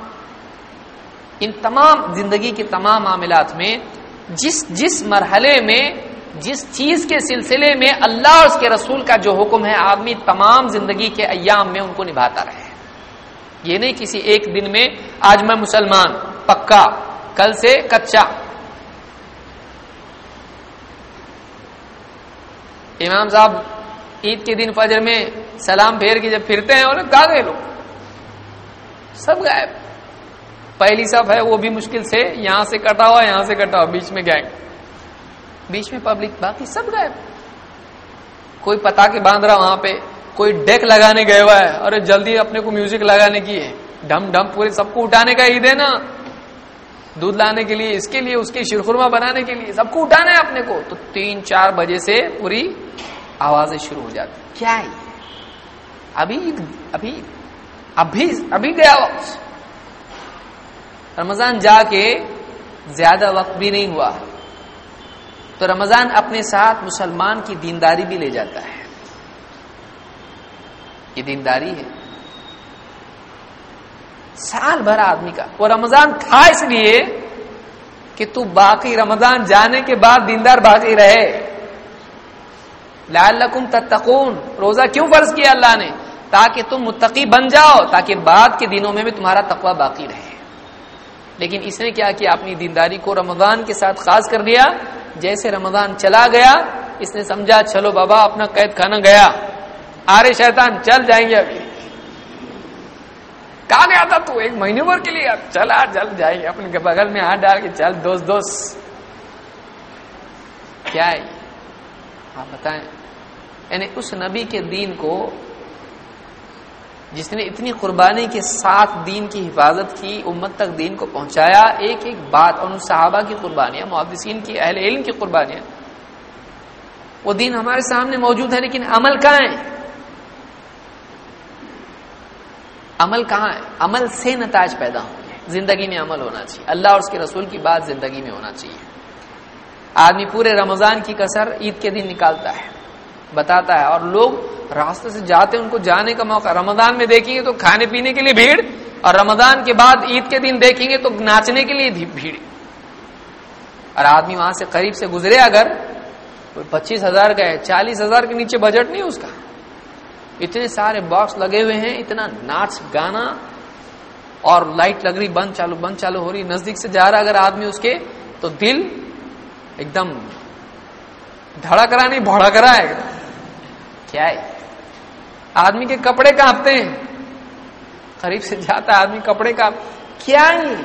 ان تمام زندگی کے تمام معاملات میں جس مرحلے میں، جس چیز کے سلسلے میں اللہ اور اس کے رسول کا جو حکم ہے، آدمی تمام زندگی کے ایام میں ان کو نبھاتا رہے۔ یہ نہیں کسی ایک دن میں آج میں مسلمان پکا، کل سے کچا۔ امام صاحب عید کے دن فجر میں سلام پھیر کے جب پھرتے ہیں، انہیں کہاں گئے لوگ؟ سب غائب۔ پہلی صف ہے وہ بھی مشکل سے یہاں سے کٹا ہوا، یہاں سے کٹا ہوا، بیچ میں گینگ، بیچ میں پبلک، باقی سب غائب۔ کوئی پتا کے باندھ رہا وہاں پہ، کوئی ڈیک لگانے گئے ہوا ہے، اور جلدی اپنے کو میوزک لگانے کی ہے، ڈھم ڈھم، پورے سب کو اٹھانے کا عید ہے نا، دودھ لانے کے لیے، اس کے لیے، اس کے شیرخرما بنانے کے لیے، سب کو اٹھانا ہے اپنے کو، تو 3-4 بجے سے پوری آوازیں شروع ہو جاتی۔ کیا ہے ابھی گیا وقت، رمضان جا کے زیادہ وقت بھی نہیں ہوا، تو رمضان اپنے ساتھ مسلمان کی دینداری بھی لے جاتا ہے۔ یہ دینداری ہے سال بھر آدمی کا، وہ رمضان تھا اس لیے کہ تو باقی رمضان جانے کے بعد دیندار باقی رہے۔ لعلکم تتقون، روزہ کیوں فرض کیا اللہ نے؟ تاکہ تم متقی بن جاؤ، تاکہ بعد کے دنوں میں بھی تمہارا تقوی باقی رہے۔ لیکن اس نے کیا کیا؟ اپنی دینداری کو رمضان کے ساتھ خاص کر دیا. جیسے رمضان چلا گیا اس نے سمجھا چلو بابا اپنا قید خانہ گیا، آرے شیطان چل جائیں گے. ابھی کہا گیا تھا تو 1 مہینے بھر کے لیے، چلا چل جائیں گے، اپنے بغل میں ہاتھ ڈال کے چل دوست. کیا ہے آپ بتائیں؟ یعنی اس نبی کے دین کو جس نے اتنی قربانی کے ساتھ دین کی حفاظت کی، امت تک دین کو پہنچایا، ایک ایک بات، اور ان صحابہ کی قربانیاں، محدثین کی، اہل علم کی قربانیاں، وہ دین ہمارے سامنے موجود ہے، لیکن عمل کہاں ہے؟ عمل کہاں ہے؟ عمل سے نتائج پیدا ہوں گے. زندگی میں عمل ہونا چاہیے، اللہ اور اس کے رسول کی بات زندگی میں ہونا چاہیے. آدمی پورے رمضان کی کسر عید کے دن نکالتا ہے، بتاتا ہے، اور لوگ راستے سے جاتے ہیں، ان کو جانے کا موقع. رمضان میں دیکھیں گے تو کھانے پینے کے لیے بھیڑ، اور رمضان کے بعد عید کے دن دیکھیں گے تو ناچنے کے لیے بھیڑ. اور آدمی وہاں سے قریب سے گزرے، اگر 25,000 کا ہے، 40,000 کے نیچے بجٹ نہیں اس کا. اتنے سارے باکس لگے ہوئے ہیں، اتنا ناچ گانا، اور لائٹ لگ رہی، بند چالو ہو رہی، نزدیک سے جا رہا اگر آدمی اس کے، تو دل ایک دم دھڑک رہا نہیں، بھڑک رہا ہے. کیا ہے؟ آدمی کے کپڑے کانپتے ہیں، قریب سے جاتا ہے آدمی کپڑے کانپ. کیا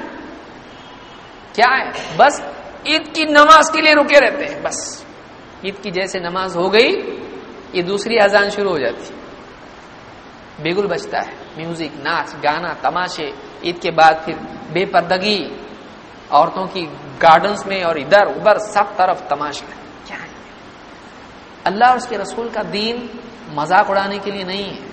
ہے؟ بس عید کی نماز کے لیے رکے رہتے ہیں. بس عید کی جیسے نماز ہو گئی، یہ دوسری اذان شروع ہو جاتی، بیگل بجتا ہے، میوزک، ناچ گانا، تماشے. عید کے بعد پھر بے پردگی، عورتوں کی گارڈنز میں اور ادھر ادھر سب طرف تماشا. کیا ہے؟ اللہ اور اس کے رسول کا دین مذاق اڑانے کے لیے نہیں ہے.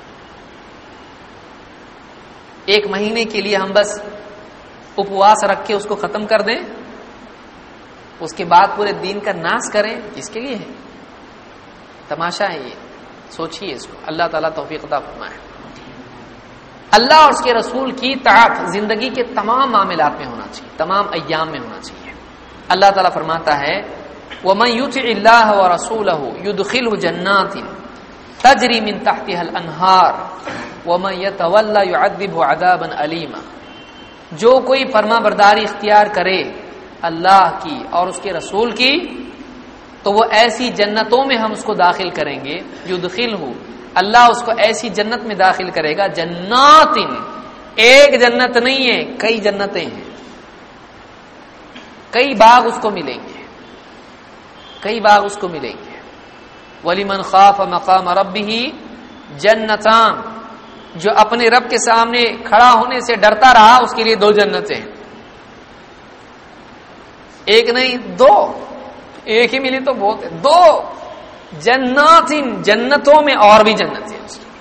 1 مہینے کے لیے ہم بس اپواس رکھ کے اس کو ختم کر دیں، اس کے بعد پورے دین کا ناش کریں، کس کے لیے ہے؟ تماشا ہے یہ. سوچیے اس کو. اللہ تعالیٰ توفیق عطا فرمائے. اللہ اور اس کے رسول کی طاعت زندگی کے تمام معاملات میں ہونا چاہیے، تمام ایام میں ہونا چاہیے. اللہ تعالیٰ فرماتا ہے وَمَن يُطِعِ اللَّهَ وَرَسُولَهُ يُدْخِلْهُ جَنَّاتٍ تَجْرِي مِن تَحْتِهَا الْأَنْهَارُ وَمَن يَتَوَلَّ يُعَذِّبْهُ عَذَابًا أَلِيمًا. جو کوئی فرما برداری اختیار کرے اللہ کی اور اس کے رسول کی، تو وہ ایسی جنتوں میں ہم اس کو داخل کریں گے. یدخلہ، اللہ اس کو ایسی جنت میں داخل کرے گا. جنات، ایک جنت نہیں ہے، کئی جنتیں ہیں، کئی باغ اس کو ملیں گے، کئی باغ اس کو ملیں گے. وَلِمَنْ خَافَ مَقَامَ رَبِّهِ جَنَّتَانِ، جو اپنے رب کے سامنے کھڑا ہونے سے ڈرتا رہا اس کے لیے 2 جنتیں. ایک نہیں 2، ایک ہی ملی تو بہت ہے. 2 جنات، جنتوں میں اور بھی جنتیں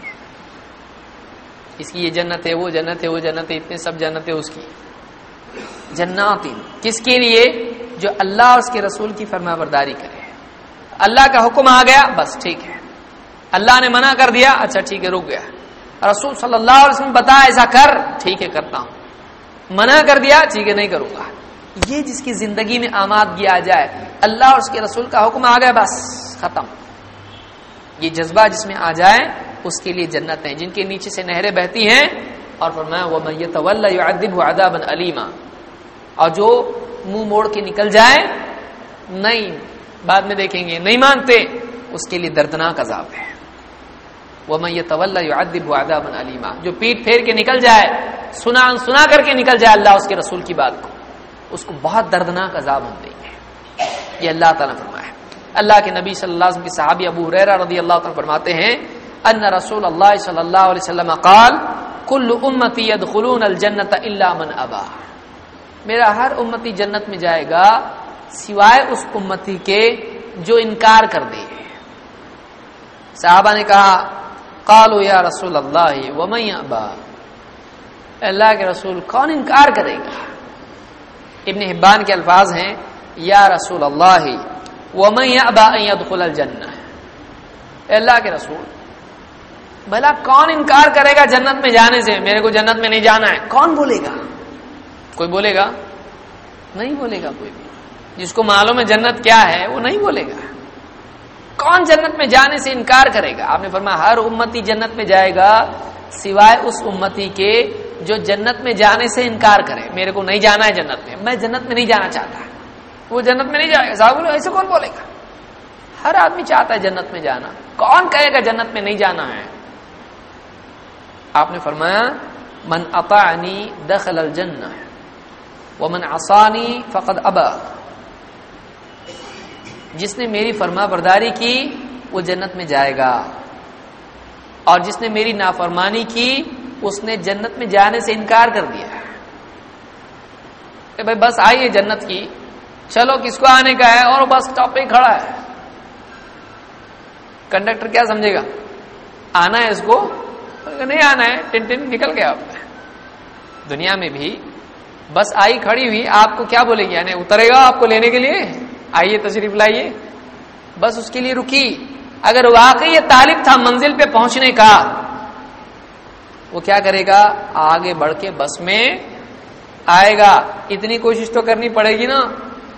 اس کی یہ جنت ہے، وہ جنت ہے، وہ جنت ہے، اتنے سب جنتیں اس کی. جنات کس کے لیے؟ جو اللہ اور اس کے رسول کی فرما برداری کرے. اللہ کا حکم آ گیا بس ٹھیک ہے، اللہ نے منع کر دیا اچھا ٹھیک ہے رک گیا. رسول صلی اللہ علیہ وسلم بتا ایسا کر، ٹھیک ہے کرتا ہوں. منع کر دیا ٹھیک ہے نہیں کروں گا. یہ جس کی زندگی میں آمادگی آ جائے، اللہ اور اس کے رسول کا حکم آ گیا بس ختم. یہ جذبہ جس میں آ جائے اس کے لیے جنت ہیں جن کے نیچے سے نہریں بہتی ہیں. اور فرمایا وَمَن يَتَوَلَّ يُعَذِّبْهُ عَذَابًا أَلِيمًا، اور جو منہ موڑ کے نکل جائے، نہیں بعد میں دیکھیں گے نہیں مانتے، اس کے لیے دردناک عذاب ہے. وَمَن يَتَوَلَّ يُعَذِّبْهُ عَذَابًا أَلِيمًا، جو پیٹ پھیر کے نکل جائے، سنا کر کے نکل جائے اللہ اس کے رسول کی بات کو، اس کو بہت دردناک عذاب ہم دیں گے. یہ اللہ تعالیٰ فرمایا. اللہ کے نبی صلی اللہ علیہ وسلم کے صحابی ابو ہریرہ رضی اللہ عنہ فرماتے ہیں ان رسول اللہ صلی اللہ علیہ وسلم قال کل امتی يدخلون الجنة الا من ابا، میرا ہر امتی جنت میں جائے گا سوائے اس امتی کے جو انکار کر دے. صحابہ نے کہا قالوا یا رسول اللہ ومن ابا، اللہ کے رسول کون انکار کرے گا؟ ابن حبان کے الفاظ ہیں یا رسول اللہ ومن یأبى ان يدخل الجنہ، اللہ کے رسول بھلا کون انکار کرے گا جنت میں جانے سے؟ میرے کو جنت میں نہیں جانا ہے، کون بولے گا؟ کوئی بولے گا؟ نہیں بولے گا کوئی بھی. جس کو معلوم ہے جنت کیا ہے وہ نہیں بولے گا. کون جنت میں جانے سے انکار کرے گا؟ آپ نے فرمایا ہر امتی جنت میں جائے گا سوائے اس امتی کے جو جنت میں جانے سے انکار کرے، میرے کو نہیں جانا ہے جنت میں جنت میں نہیں جانا چاہتا، وہ جنت میں نہیں جائے گا، صاحب بولے ایسے کون بولے گا؟ ہر آدمی چاہتا ہے جنت میں جانا، کون کہے گا جنت میں نہیں جانا ہے؟ آپ نے فرمایا من اطاعنی دخل الجنہ ومن عصانی فقد ابى، جس نے میری فرما برداری کی وہ جنت میں جائے گا، اور جس نے میری نافرمانی کی اس نے جنت میں جانے سے انکار کر دیا کہ بھائی بس آئیے جنت کی، چلو کس کو آنے کا ہے، اور بس اسٹاپ پہ کھڑا ہے، کنڈکٹر کیا سمجھے گا؟ آنا ہے اس کو؟ نہیں آنا ہے، ٹن ٹن نکل گیا۔ آپ دنیا میں بھی بس آئی کھڑی ہوئی، آپ کو کیا بولے گی؟ یعنی اترے گا آپ کو لینے کے لیے، آئیے تشریف لائیے، بس اس کے لیے رکی۔ اگر واقعی یہ طالب تھا منزل پہ پہنچنے کا، وہ کیا کرے گا؟ آگے بڑھ کے بس میں آئے گا، اتنی کوشش تو کرنی پڑے گی نا۔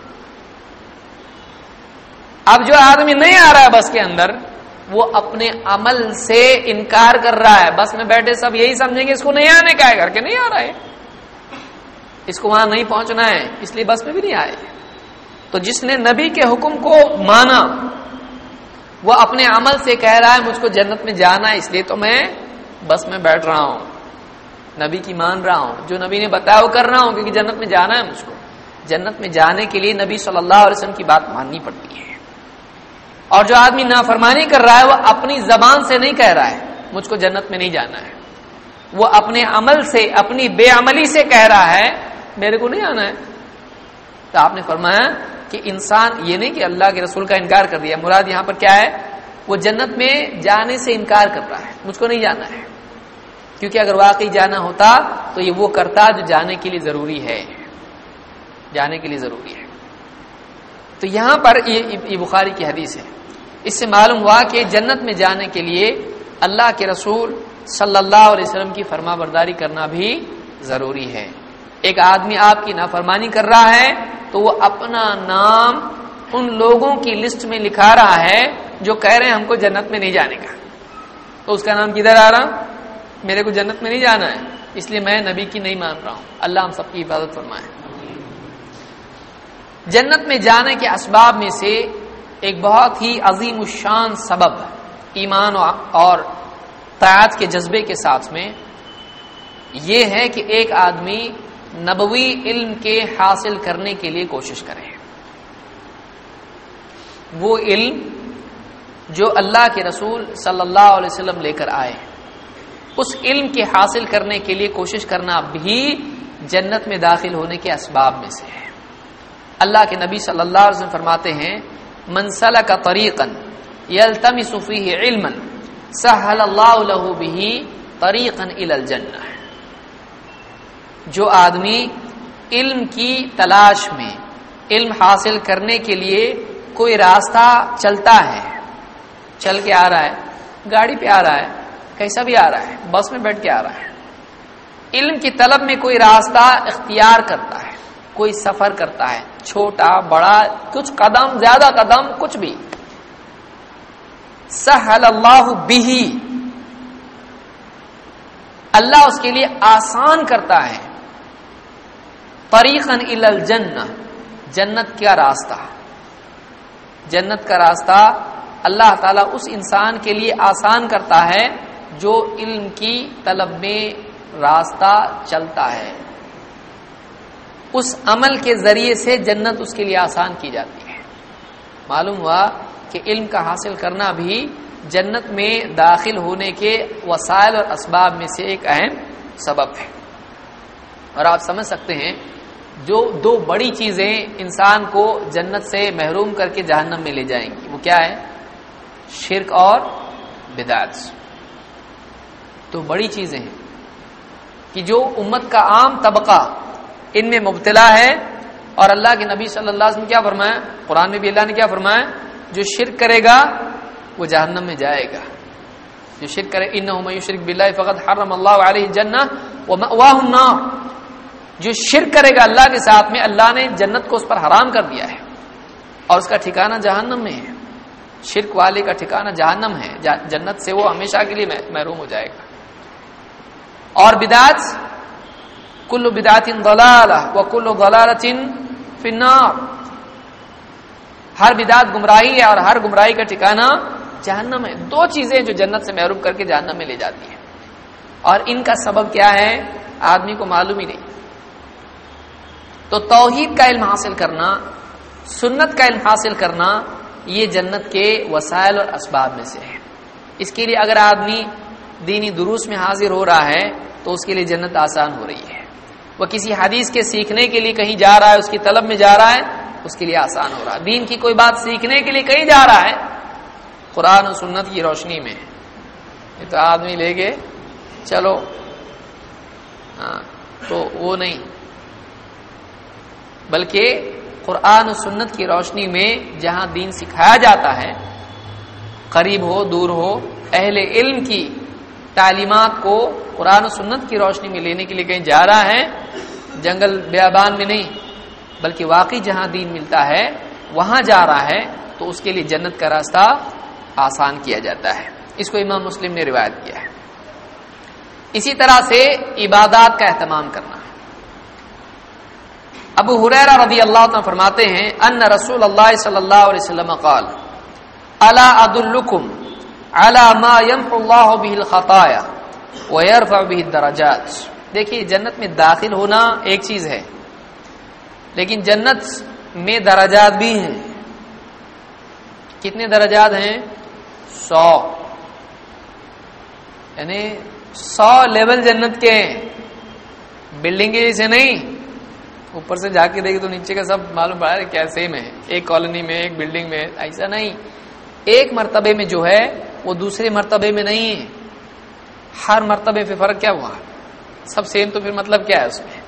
اب جو آدمی نہیں آ رہا ہے بس کے اندر، وہ اپنے عمل سے انکار کر رہا ہے، بس میں بیٹھے سب یہی سمجھیں گے اس کو نہیں آنے کا ہے، کر کے نہیں آ رہا ہے، اس کو وہاں نہیں پہنچنا ہے، اس لیے بس میں بھی نہیں آئے۔ تو جس نے نبی کے حکم کو مانا، وہ اپنے عمل سے کہہ رہا ہے مجھ کو جنت میں جانا ہے، اس لیے تو میں بس میں بیٹھ رہا ہوں، نبی کی مان رہا ہوں، جو نبی نے بتایا وہ کر رہا ہوں، کیونکہ جنت میں جانا ہے مجھ کو۔ جنت میں جانے کے لیے نبی صلی اللہ علیہ وسلم کی بات ماننی پڑتی ہے۔ اور جو آدمی نافرمانی کر رہا ہے وہ اپنی زبان سے نہیں کہہ رہا ہے مجھ کو جنت میں نہیں جانا ہے، وہ اپنے عمل سے، اپنی بے عملی سے کہہ رہا ہے میرے کو نہیں آنا ہے۔ تو آپ نے فرمایا کہ انسان یہ نہیں کہ اللہ کے رسول کا انکار کر دیا، مراد یہاں پر کیا ہے؟ وہ جنت میں جانے سے انکار کر رہا ہے، مجھ کو نہیں جانا ہے، کیونکہ اگر واقعی جانا ہوتا تو یہ وہ کرتا جو جانے کے لیے ضروری ہے، جانے کے لیے ضروری ہے۔ تو یہاں پر یہ بخاری کی حدیث ہے، اس سے معلوم ہوا کہ جنت میں جانے کے لیے اللہ کے رسول صلی اللہ علیہ وسلم کی فرما برداری کرنا بھی ضروری ہے۔ ایک آدمی آپ کی نافرمانی کر رہا ہے تو وہ اپنا نام ان لوگوں کی لسٹ میں لکھا رہا ہے جو کہہ رہے ہیں ہم کو جنت میں نہیں جانے کا، تو اس کا نام کدھر آ رہا؟ میرے کو جنت میں نہیں جانا ہے، اس لیے میں نبی کی نہیں مان رہا ہوں۔ اللہ ہم سب کی حفاظت فرمائے۔ جنت میں جانے کے اسباب میں سے ایک بہت ہی عظیم الشان سبب ایمان اور طاعت کے جذبے کے ساتھ میں یہ ہے کہ ایک آدمی نبوی علم کے حاصل کرنے کے لیے کوشش کرے، وہ علم جو اللہ کے رسول صلی اللہ علیہ وسلم لے کر آئے، اس علم کے حاصل کرنے کے لیے کوشش کرنا بھی جنت میں داخل ہونے کے اسباب میں سے ہے۔ اللہ کے نبی صلی اللہ علیہ وسلم فرماتے ہیں من سلک طریقا یلتمس فیہ علما سہل اللہ لہ بہ طریقا الی الجنہ، جو آدمی علم کی تلاش میں، علم حاصل کرنے کے لیے کوئی راستہ چلتا ہے، چل کے آ رہا ہے، گاڑی پہ آ رہا ہے، کیسا بھی آ رہا ہے، بس میں بیٹھ کے آ رہا ہے، علم کی طلب میں کوئی راستہ اختیار کرتا ہے، کوئی سفر کرتا ہے، چھوٹا بڑا، کچھ قدم، زیادہ قدم، کچھ بھی، سہل اللہ بہ، اللہ اس کے لیے آسان کرتا ہے، طریقاً الی الجنہ، جنت کا راستہ، جنت کا راستہ اللہ تعالیٰ اس انسان کے لیے آسان کرتا ہے جو علم کی طلب میں راستہ چلتا ہے، اس عمل کے ذریعے سے جنت اس کے لیے آسان کی جاتی ہے۔ معلوم ہوا کہ علم کا حاصل کرنا بھی جنت میں داخل ہونے کے وسائل اور اسباب میں سے ایک اہم سبب ہے۔ اور آپ سمجھ سکتے ہیں جو دو بڑی چیزیں انسان کو جنت سے محروم کر کے جہنم میں لے جائیں گی، وہ کیا ہے؟ شرک اور بدعت۔ تو بڑی چیزیں ہیں کہ جو امت کا عام طبقہ ان میں مبتلا ہے، اور اللہ کے نبی صلی اللہ علیہ وسلم کیا فرمایا؟ قرآن میں بھی اللہ نے کیا فرمایا؟ جو شرک کرے گا وہ جہنم میں جائے گا، جو شرک کرے انہ من یشرک باللہ فقد حرم اللہ علیہ الجنہ ومأواہ النار، جو شرک کرے گا اللہ کے ساتھ میں اللہ نے جنت کو اس پر حرام کر دیا ہے اور اس کا ٹھکانہ جہنم میں ہے۔ شرک والے کا ٹھکانہ جہنم ہے، جنت سے وہ ہمیشہ کے لیے محروم ہو جائے گا۔ اور بدعت کل بدعۃ ضلالہ وکل ضلالۃ فی النار، ہر بدعت گمراہی ہے اور ہر گمراہی کا ٹھکانہ جہنم ہے. دو چیزیں جو جنت سے محروم کر کے جہنم میں لے جاتی ہیں، اور ان کا سبب کیا ہے آدمی کو معلوم ہی نہیں. تو توحید کا علم حاصل کرنا، سنت کا علم حاصل کرنا، یہ جنت کے وسائل اور اسباب میں سے ہے. اس کے لیے اگر آدمی دینی دروس میں حاضر ہو رہا ہے تو اس کے لیے جنت آسان ہو رہی ہے. وہ کسی حدیث کے سیکھنے کے لیے کہیں جا رہا ہے، اس کی طلب میں جا رہا ہے، اس کے لیے آسان ہو رہا ہے. دین کی کوئی بات سیکھنے کے لیے کہیں جا رہا ہے، قرآن و سنت کی روشنی میں، یہ تو آدمی لے کے چلو تو وہ نہیں، بلکہ قرآن و سنت کی روشنی میں جہاں دین سکھایا جاتا ہے، قریب ہو دور ہو، اہل علم کی تعلیمات کو قرآن و سنت کی روشنی میں لینے کے لیے کہیں جا رہا ہے، جنگل بیابان میں نہیں، بلکہ واقعی جہاں دین ملتا ہے وہاں جا رہا ہے، تو اس کے لیے جنت کا راستہ آسان کیا جاتا ہے. اس کو امام مسلم نے روایت کیا ہے. اسی طرح سے عبادات کا اہتمام کرنا. ابو ہریرہ رضی اللہ عنہ فرماتے ہیں ان رسول اللہ صلی اللہ علیہ وسلم قال الا ادلکم علی ما یمحو اللہ به الخطایا ویرفع به الدرجات. دیکھیے جنت میں داخل ہونا ایک چیز ہے، لیکن جنت میں درجات بھی ہیں. کتنے درجات ہیں؟ 100، یعنی 100 لیول جنت کے ہیں. بلڈنگ کے جیسے نہیں، اوپر سے جا کے دیکھے تو نیچے کا سب معلوم پڑا ہے کیا سیم ہے، ایک کالونی میں ایک بلڈنگ میں، ایسا نہیں. ایک مرتبے میں جو ہے وہ دوسرے مرتبے میں نہیں ہے. ہر مرتبے پہ فرق کیا ہوا؟ سب سیم تو پھر مطلب کیا ہے اس میں؟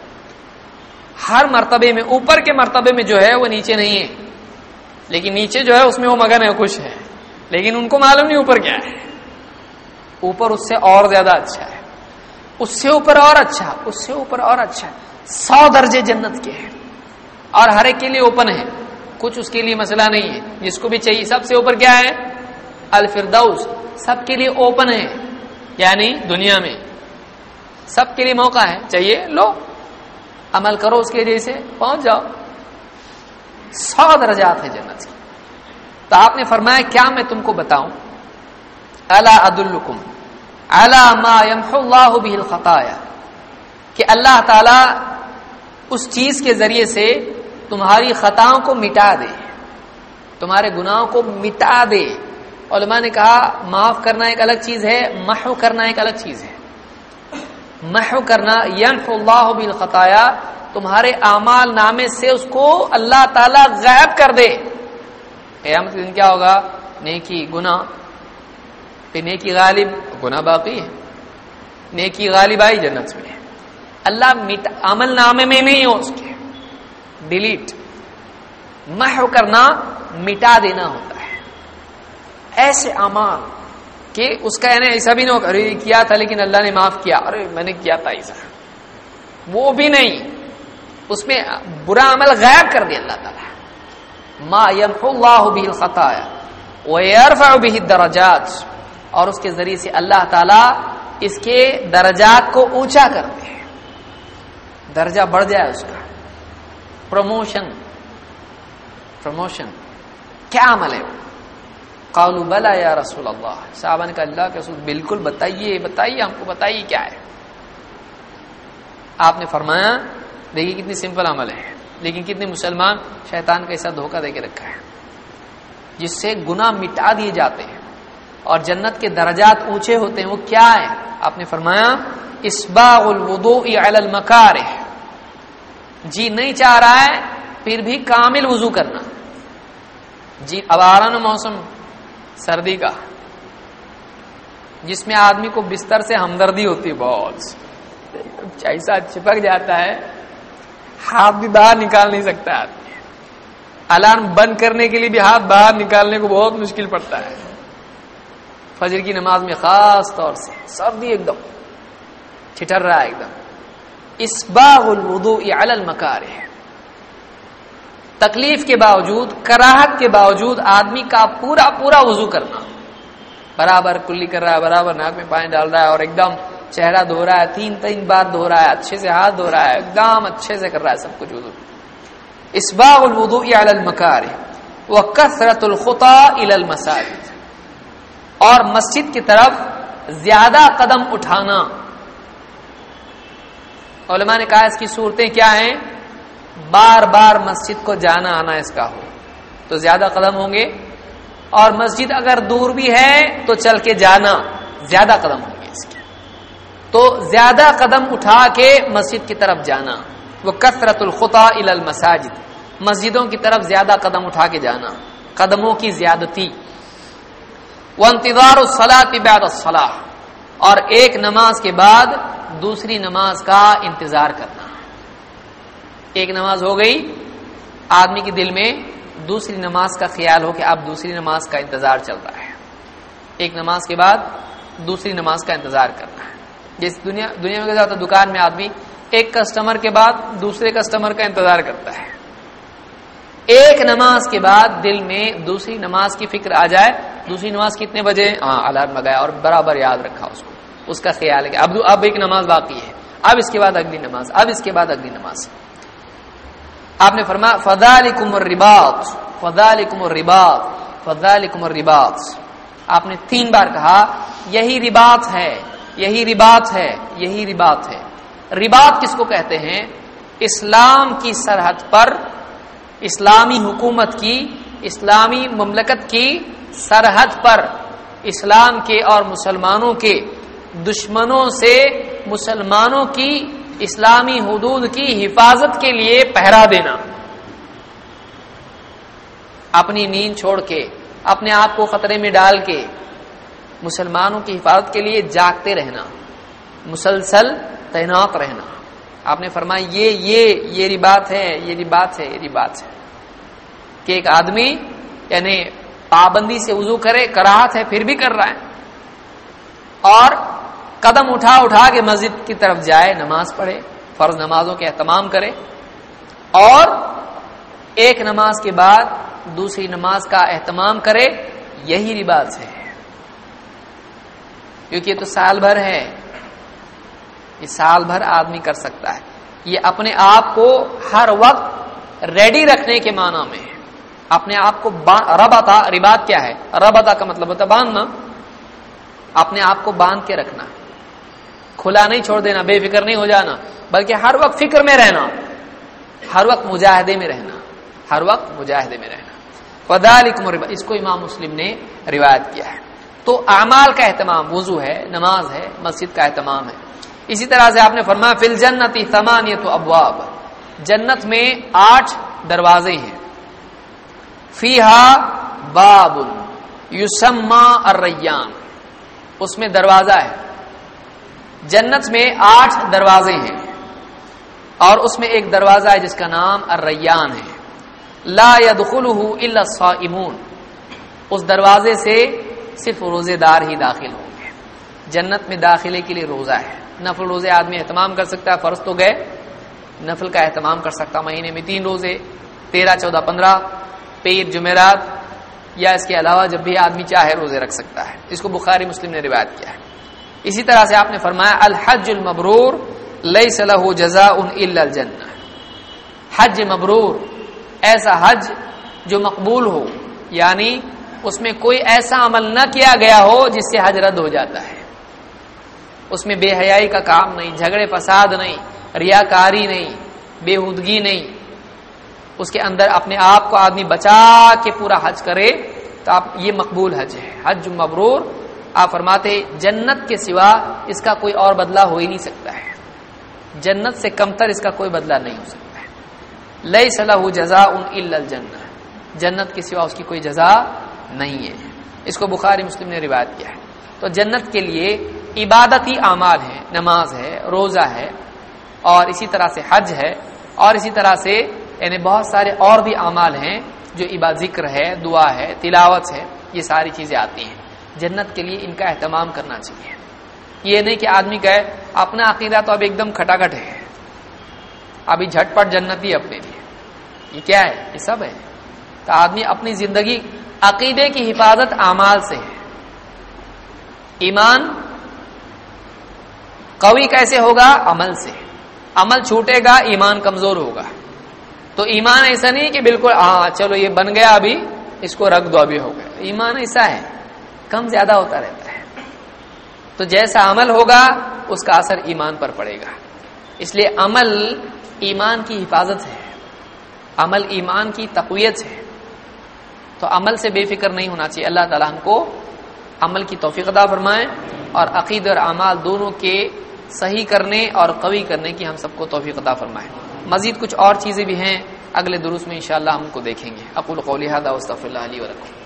ہر مرتبے میں اوپر کے مرتبے میں جو ہے وہ نیچے نہیں ہے، لیکن نیچے جو ہے اس میں وہ مگن ہے، خوش ہے، لیکن ان کو معلوم نہیں اوپر کیا ہے. اوپر اس سے اور زیادہ اچھا ہے، اس سے اوپر اور اچھا، اس سے اوپر اور اچھا. 100 درجے جنت کے ہیں اور ہر ایک کے لیے اوپن ہے، کچھ اس کے لیے مسئلہ نہیں ہے، جس کو بھی چاہیے. سب سے اوپر کیا ہے؟ الفردوس، سب کے لیے اوپن ہے، یعنی دنیا میں سب کے لیے موقع ہے، چاہیے لو، عمل کرو، اس کے جیسے پہنچ جاؤ. 100 درجات ہے جنت کی. تو آپ نے فرمایا کیا میں تم کو بتاؤں؟ الا ادلکم علی ما یمحو اللہ به الخطایا، کہ اللہ تعالی اس چیز کے ذریعے سے تمہاری خطاؤں کو مٹا دے، تمہارے گناہوں کو مٹا دے. علماء نے کہا معاف کرنا ایک الگ چیز ہے، محو کرنا ایک الگ چیز ہے. محو کرنا، یمحو اللہ بالخطایا، تمہارے اعمال نامے سے اس کو اللہ تعالی غائب کر دے. قیامت کے دن کیا ہوگا؟ نیکی گناہ، پھر نیکی غالب، گناہ باقی ہے. نیکی غالب آئی جنت میں، اللہ عمل نامے میں نہیں ہو، اس کے ڈیلیٹ. محو کرنا مٹا دینا ہوتا ہے ایسے اعمال کہ اس کا یعنی ایسا بھی نہ ہو ارے کیا تھا لیکن اللہ نے معاف کیا، ارے میں نے کیا تھا ایسا، وہ بھی نہیں. اس میں برا عمل غائب کر دیا اللہ تعالی. ما یمحو اللہ به الخطایا ویرفع به الدرجات، اور اس کے ذریعے سے اللہ تعالی اس کے درجات کو اونچا کر دے، درجہ بڑھ جائے اس کا. پروموشن کیا عمل ہے؟ قالوا بلا یا رسول اللہ، صحابہ نے کہا اللہ کے رسول بالکل بتائیے ہم کو، بتائیے کیا ہے. آپ نے فرمایا دیکھیے کتنی سمپل عمل ہے، لیکن کتنے مسلمان شیطان کا ایسا دھوکہ دے کے رکھا ہے جس سے گناہ مٹا دیے جاتے ہیں اور جنت کے درجات اونچے ہوتے ہیں. وہ کیا ہے؟ آپ نے فرمایا اسباغ الوضوء علی المکارہ، جی نہیں چاہ رہا ہے پھر بھی کامل وضو کرنا. جی اب آ رہا نا موسم سردی کا، جس میں آدمی کو بستر سے ہمدردی ہوتی ہے، بہت ایسا چپک جاتا ہے ہاتھ بھی باہر نکال نہیں سکتا آدمی. الارم بند کرنے کے لیے بھی ہاتھ باہر نکالنے کو بہت مشکل پڑتا ہے. فجر کی نماز میں خاص طور سے سردی ایک دم ٹھٹر رہا ہے ایک دم. اسباغ الوضوء علی المکارہ، تکلیف کے باوجود، کراہت کے باوجود آدمی کا پورا وضو کرنا، برابر کلی کر رہا ہے، برابر ناک میں پانی ڈال رہا ہے اور ایک دم چہرہ دھو رہا ہے، 3 بار دھو رہا ہے، اچھے سے ہاتھ دھو رہا ہے، ایک دم اچھے سے کر رہا ہے سب کچھ وضو. اسباغ الوضوء علی المکارہ وکثرۃ الخطی الی المساجد، اور مسجد کی طرف زیادہ قدم اٹھانا. علماء نے کہا اس کی صورتیں کیا ہیں؟ بار بار مسجد کو جانا آنا اس کا ہو تو زیادہ قدم ہوں گے، اور مسجد اگر دور بھی ہے تو چل کے جانا زیادہ قدم ہوں گے اس کے. تو زیادہ قدم اٹھا کے مسجد کی طرف جانا، وہ کثرت الخطی الی المساجد، مسجدوں کی طرف زیادہ قدم اٹھا کے جانا، قدموں کی زیادتی. وانتظار الصلاۃ بعد الصلاۃ، اور ایک نماز کے بعد دوسری نماز کا انتظار کرنا. ایک نماز ہو گئی، آدمی کے دل میں دوسری نماز کا خیال ہو کہ اب دوسری نماز کا انتظار چل رہا ہے. ایک نماز کے بعد دوسری نماز کا انتظار کرنا ہے. جس دنیا میں کہا تو دکان میں آدمی ایک کسٹمر کے بعد دوسرے کسٹمر کا انتظار کرتا ہے. ایک نماز کے بعد دل میں دوسری نماز کی فکر آ جائے، دوسری نماز کتنے بجے، الارم لگایا اور برابر یاد رکھا اس کو، اس کا خیال ہے کہ اب ایک نماز باقی ہے، اب اس کے بعد اگلی نماز، اب اس کے بعد اگلی نماز. آپ نے فرمایا فذالکم الرباط، فذالکم الرباط، فذالکم الرباط. آپ نے 3 بار کہا یہی رباط ہے، یہی رباط ہے، یہی رباط ہے. رباط کس کو کہتے ہیں؟ اسلام کی سرحد پر، اسلامی حکومت کی، اسلامی مملکت کی سرحد پر اسلام کے اور مسلمانوں کے دشمنوں سے مسلمانوں کی اسلامی حدود کی حفاظت کے لیے پہرا دینا. اپنی نیند چھوڑ کے، اپنے آپ کو خطرے میں ڈال کے مسلمانوں کی حفاظت کے لیے جاگتے رہنا، مسلسل تعینات رہنا. آپ نے فرمایا یہ رباط ہے، یہ رباط ہے، یہ رباط ہے کہ ایک آدمی یعنی پابندی سے وضو کرے، کراہت ہے پھر بھی کر رہا ہے، اور قدم اٹھا کے مسجد کی طرف جائے، نماز پڑھے، فرض نمازوں کے اہتمام کرے، اور ایک نماز کے بعد دوسری نماز کا اہتمام کرے. یہی رباط ہے، کیونکہ یہ تو سال بھر ہے، یہ سال بھر آدمی کر سکتا ہے. یہ اپنے آپ کو ہر وقت ریڈی رکھنے کے معنی میں ہے. اپنے آپ کو ربطہ، رباط کیا ہے؟ ربطہ کا مطلب ہوتا ہے باندھنا. اپنے آپ کو باندھ کے رکھنا، کھلا نہیں چھوڑ دینا، بے فکر نہیں ہو جانا، بلکہ ہر وقت فکر میں رہنا، ہر وقت مجاہدے میں رہنا، ہر وقت مجاہدے میں رہنا. فذالکم الرباط، اس کو امام مسلم نے روایت کیا ہے. تو اعمال کا اہتمام، وضو ہے، نماز ہے، مسجد کا اہتمام ہے. اسی طرح سے آپ نے فرمایا فی الجنۃ 8 ابواب، جنت میں 8 دروازے ہیں. فیہا باب یسمى الریان، اس میں دروازہ ہے. جنت میں 8 دروازے ہیں، اور اس میں ایک دروازہ ہے جس کا نام الریان ہے. لا يدخله الا الصائمون، اس دروازے سے صرف روزے دار ہی داخل ہوں گے. جنت میں داخلے کے لیے روزہ ہے. نفل روزے آدمی اہتمام کر سکتا ہے، فرض تو گئے، نفل کا اہتمام کر سکتا، مہینے میں 3 روزے، 13، 14، 15، پیر، جمعرات، یا اس کے علاوہ جب بھی آدمی چاہے روزے رکھ سکتا ہے. اس کو بخاری مسلم نے روایت کیا ہے. اسی طرح سے آپ نے فرمایا الحج المبرور لیس له جزاء الا الجنہ، حج مبرور ایسا حج جو مقبول ہو، یعنی اس میں کوئی ایسا عمل نہ کیا گیا ہو جس سے حج رد ہو جاتا ہے. اس میں بے حیائی کا کام نہیں، جھگڑے فساد نہیں، ریاکاری نہیں، بےہودگی نہیں. اس کے اندر اپنے آپ کو آدمی بچا کے پورا حج کرے تو آپ یہ مقبول حج ہے، حج مبرور. آپ فرماتے جنت کے سوا اس کا کوئی اور بدلہ ہو ہی نہیں سکتا ہے، جنت سے کمتر اس کا کوئی بدلہ نہیں ہو سکتا ہے. لیس له جزاء الا الجنہ، جنت کے سوا اس کی کوئی جزا نہیں ہے. اس کو بخاری مسلم نے روایت کیا ہے. تو جنت کے لیے عبادتی اعمال ہیں، نماز ہے، روزہ ہے، اور اسی طرح سے حج ہے، اور اسی طرح سے یعنی بہت سارے اور بھی اعمال ہیں جو ذکر ہے، دعا ہے، تلاوت ہے، یہ ساری چیزیں آتی ہیں. جنت کے لیے ان کا اہتمام کرنا چاہیے. یہ نہیں کہ آدمی کہے اپنا عقیدہ تو اب ایک دم کھٹاکھٹ ہے، ابھی جھٹ پٹ جنتی اپنے لیے. یہ کیا ہے؟ یہ سب ہے. تو آدمی اپنی زندگی، عقیدے کی حفاظت اعمال سے ہے. ایمان قوی کیسے ہوگا؟ عمل سے. عمل چھوٹے گا ایمان کمزور ہوگا. تو ایمان ایسا نہیں کہ بالکل چلو یہ بن گیا ابھی اس کو رکھ دو ابھی ہو گیا. ایمان ایسا ہے کم زیادہ ہوتا رہتا ہے. تو جیسا عمل ہوگا اس کا اثر ایمان پر پڑے گا. اس لیے عمل ایمان کی حفاظت ہے، عمل ایمان کی تقویت ہے. تو عمل سے بے فکر نہیں ہونا چاہیے. اللہ تعالیٰ ہم کو عمل کی توفیق عطا فرمائے اور عقیدہ اور اعمال دونوں کے صحیح کرنے اور قوی کرنے کی ہم سب کو توفیق عطا فرمائے. مزید کچھ اور چیزیں بھی ہیں، اگلے دروس میں انشاءاللہ ہم کو دیکھیں گے. اقول قولی ھذا واستغفر اللہ لی ولکم.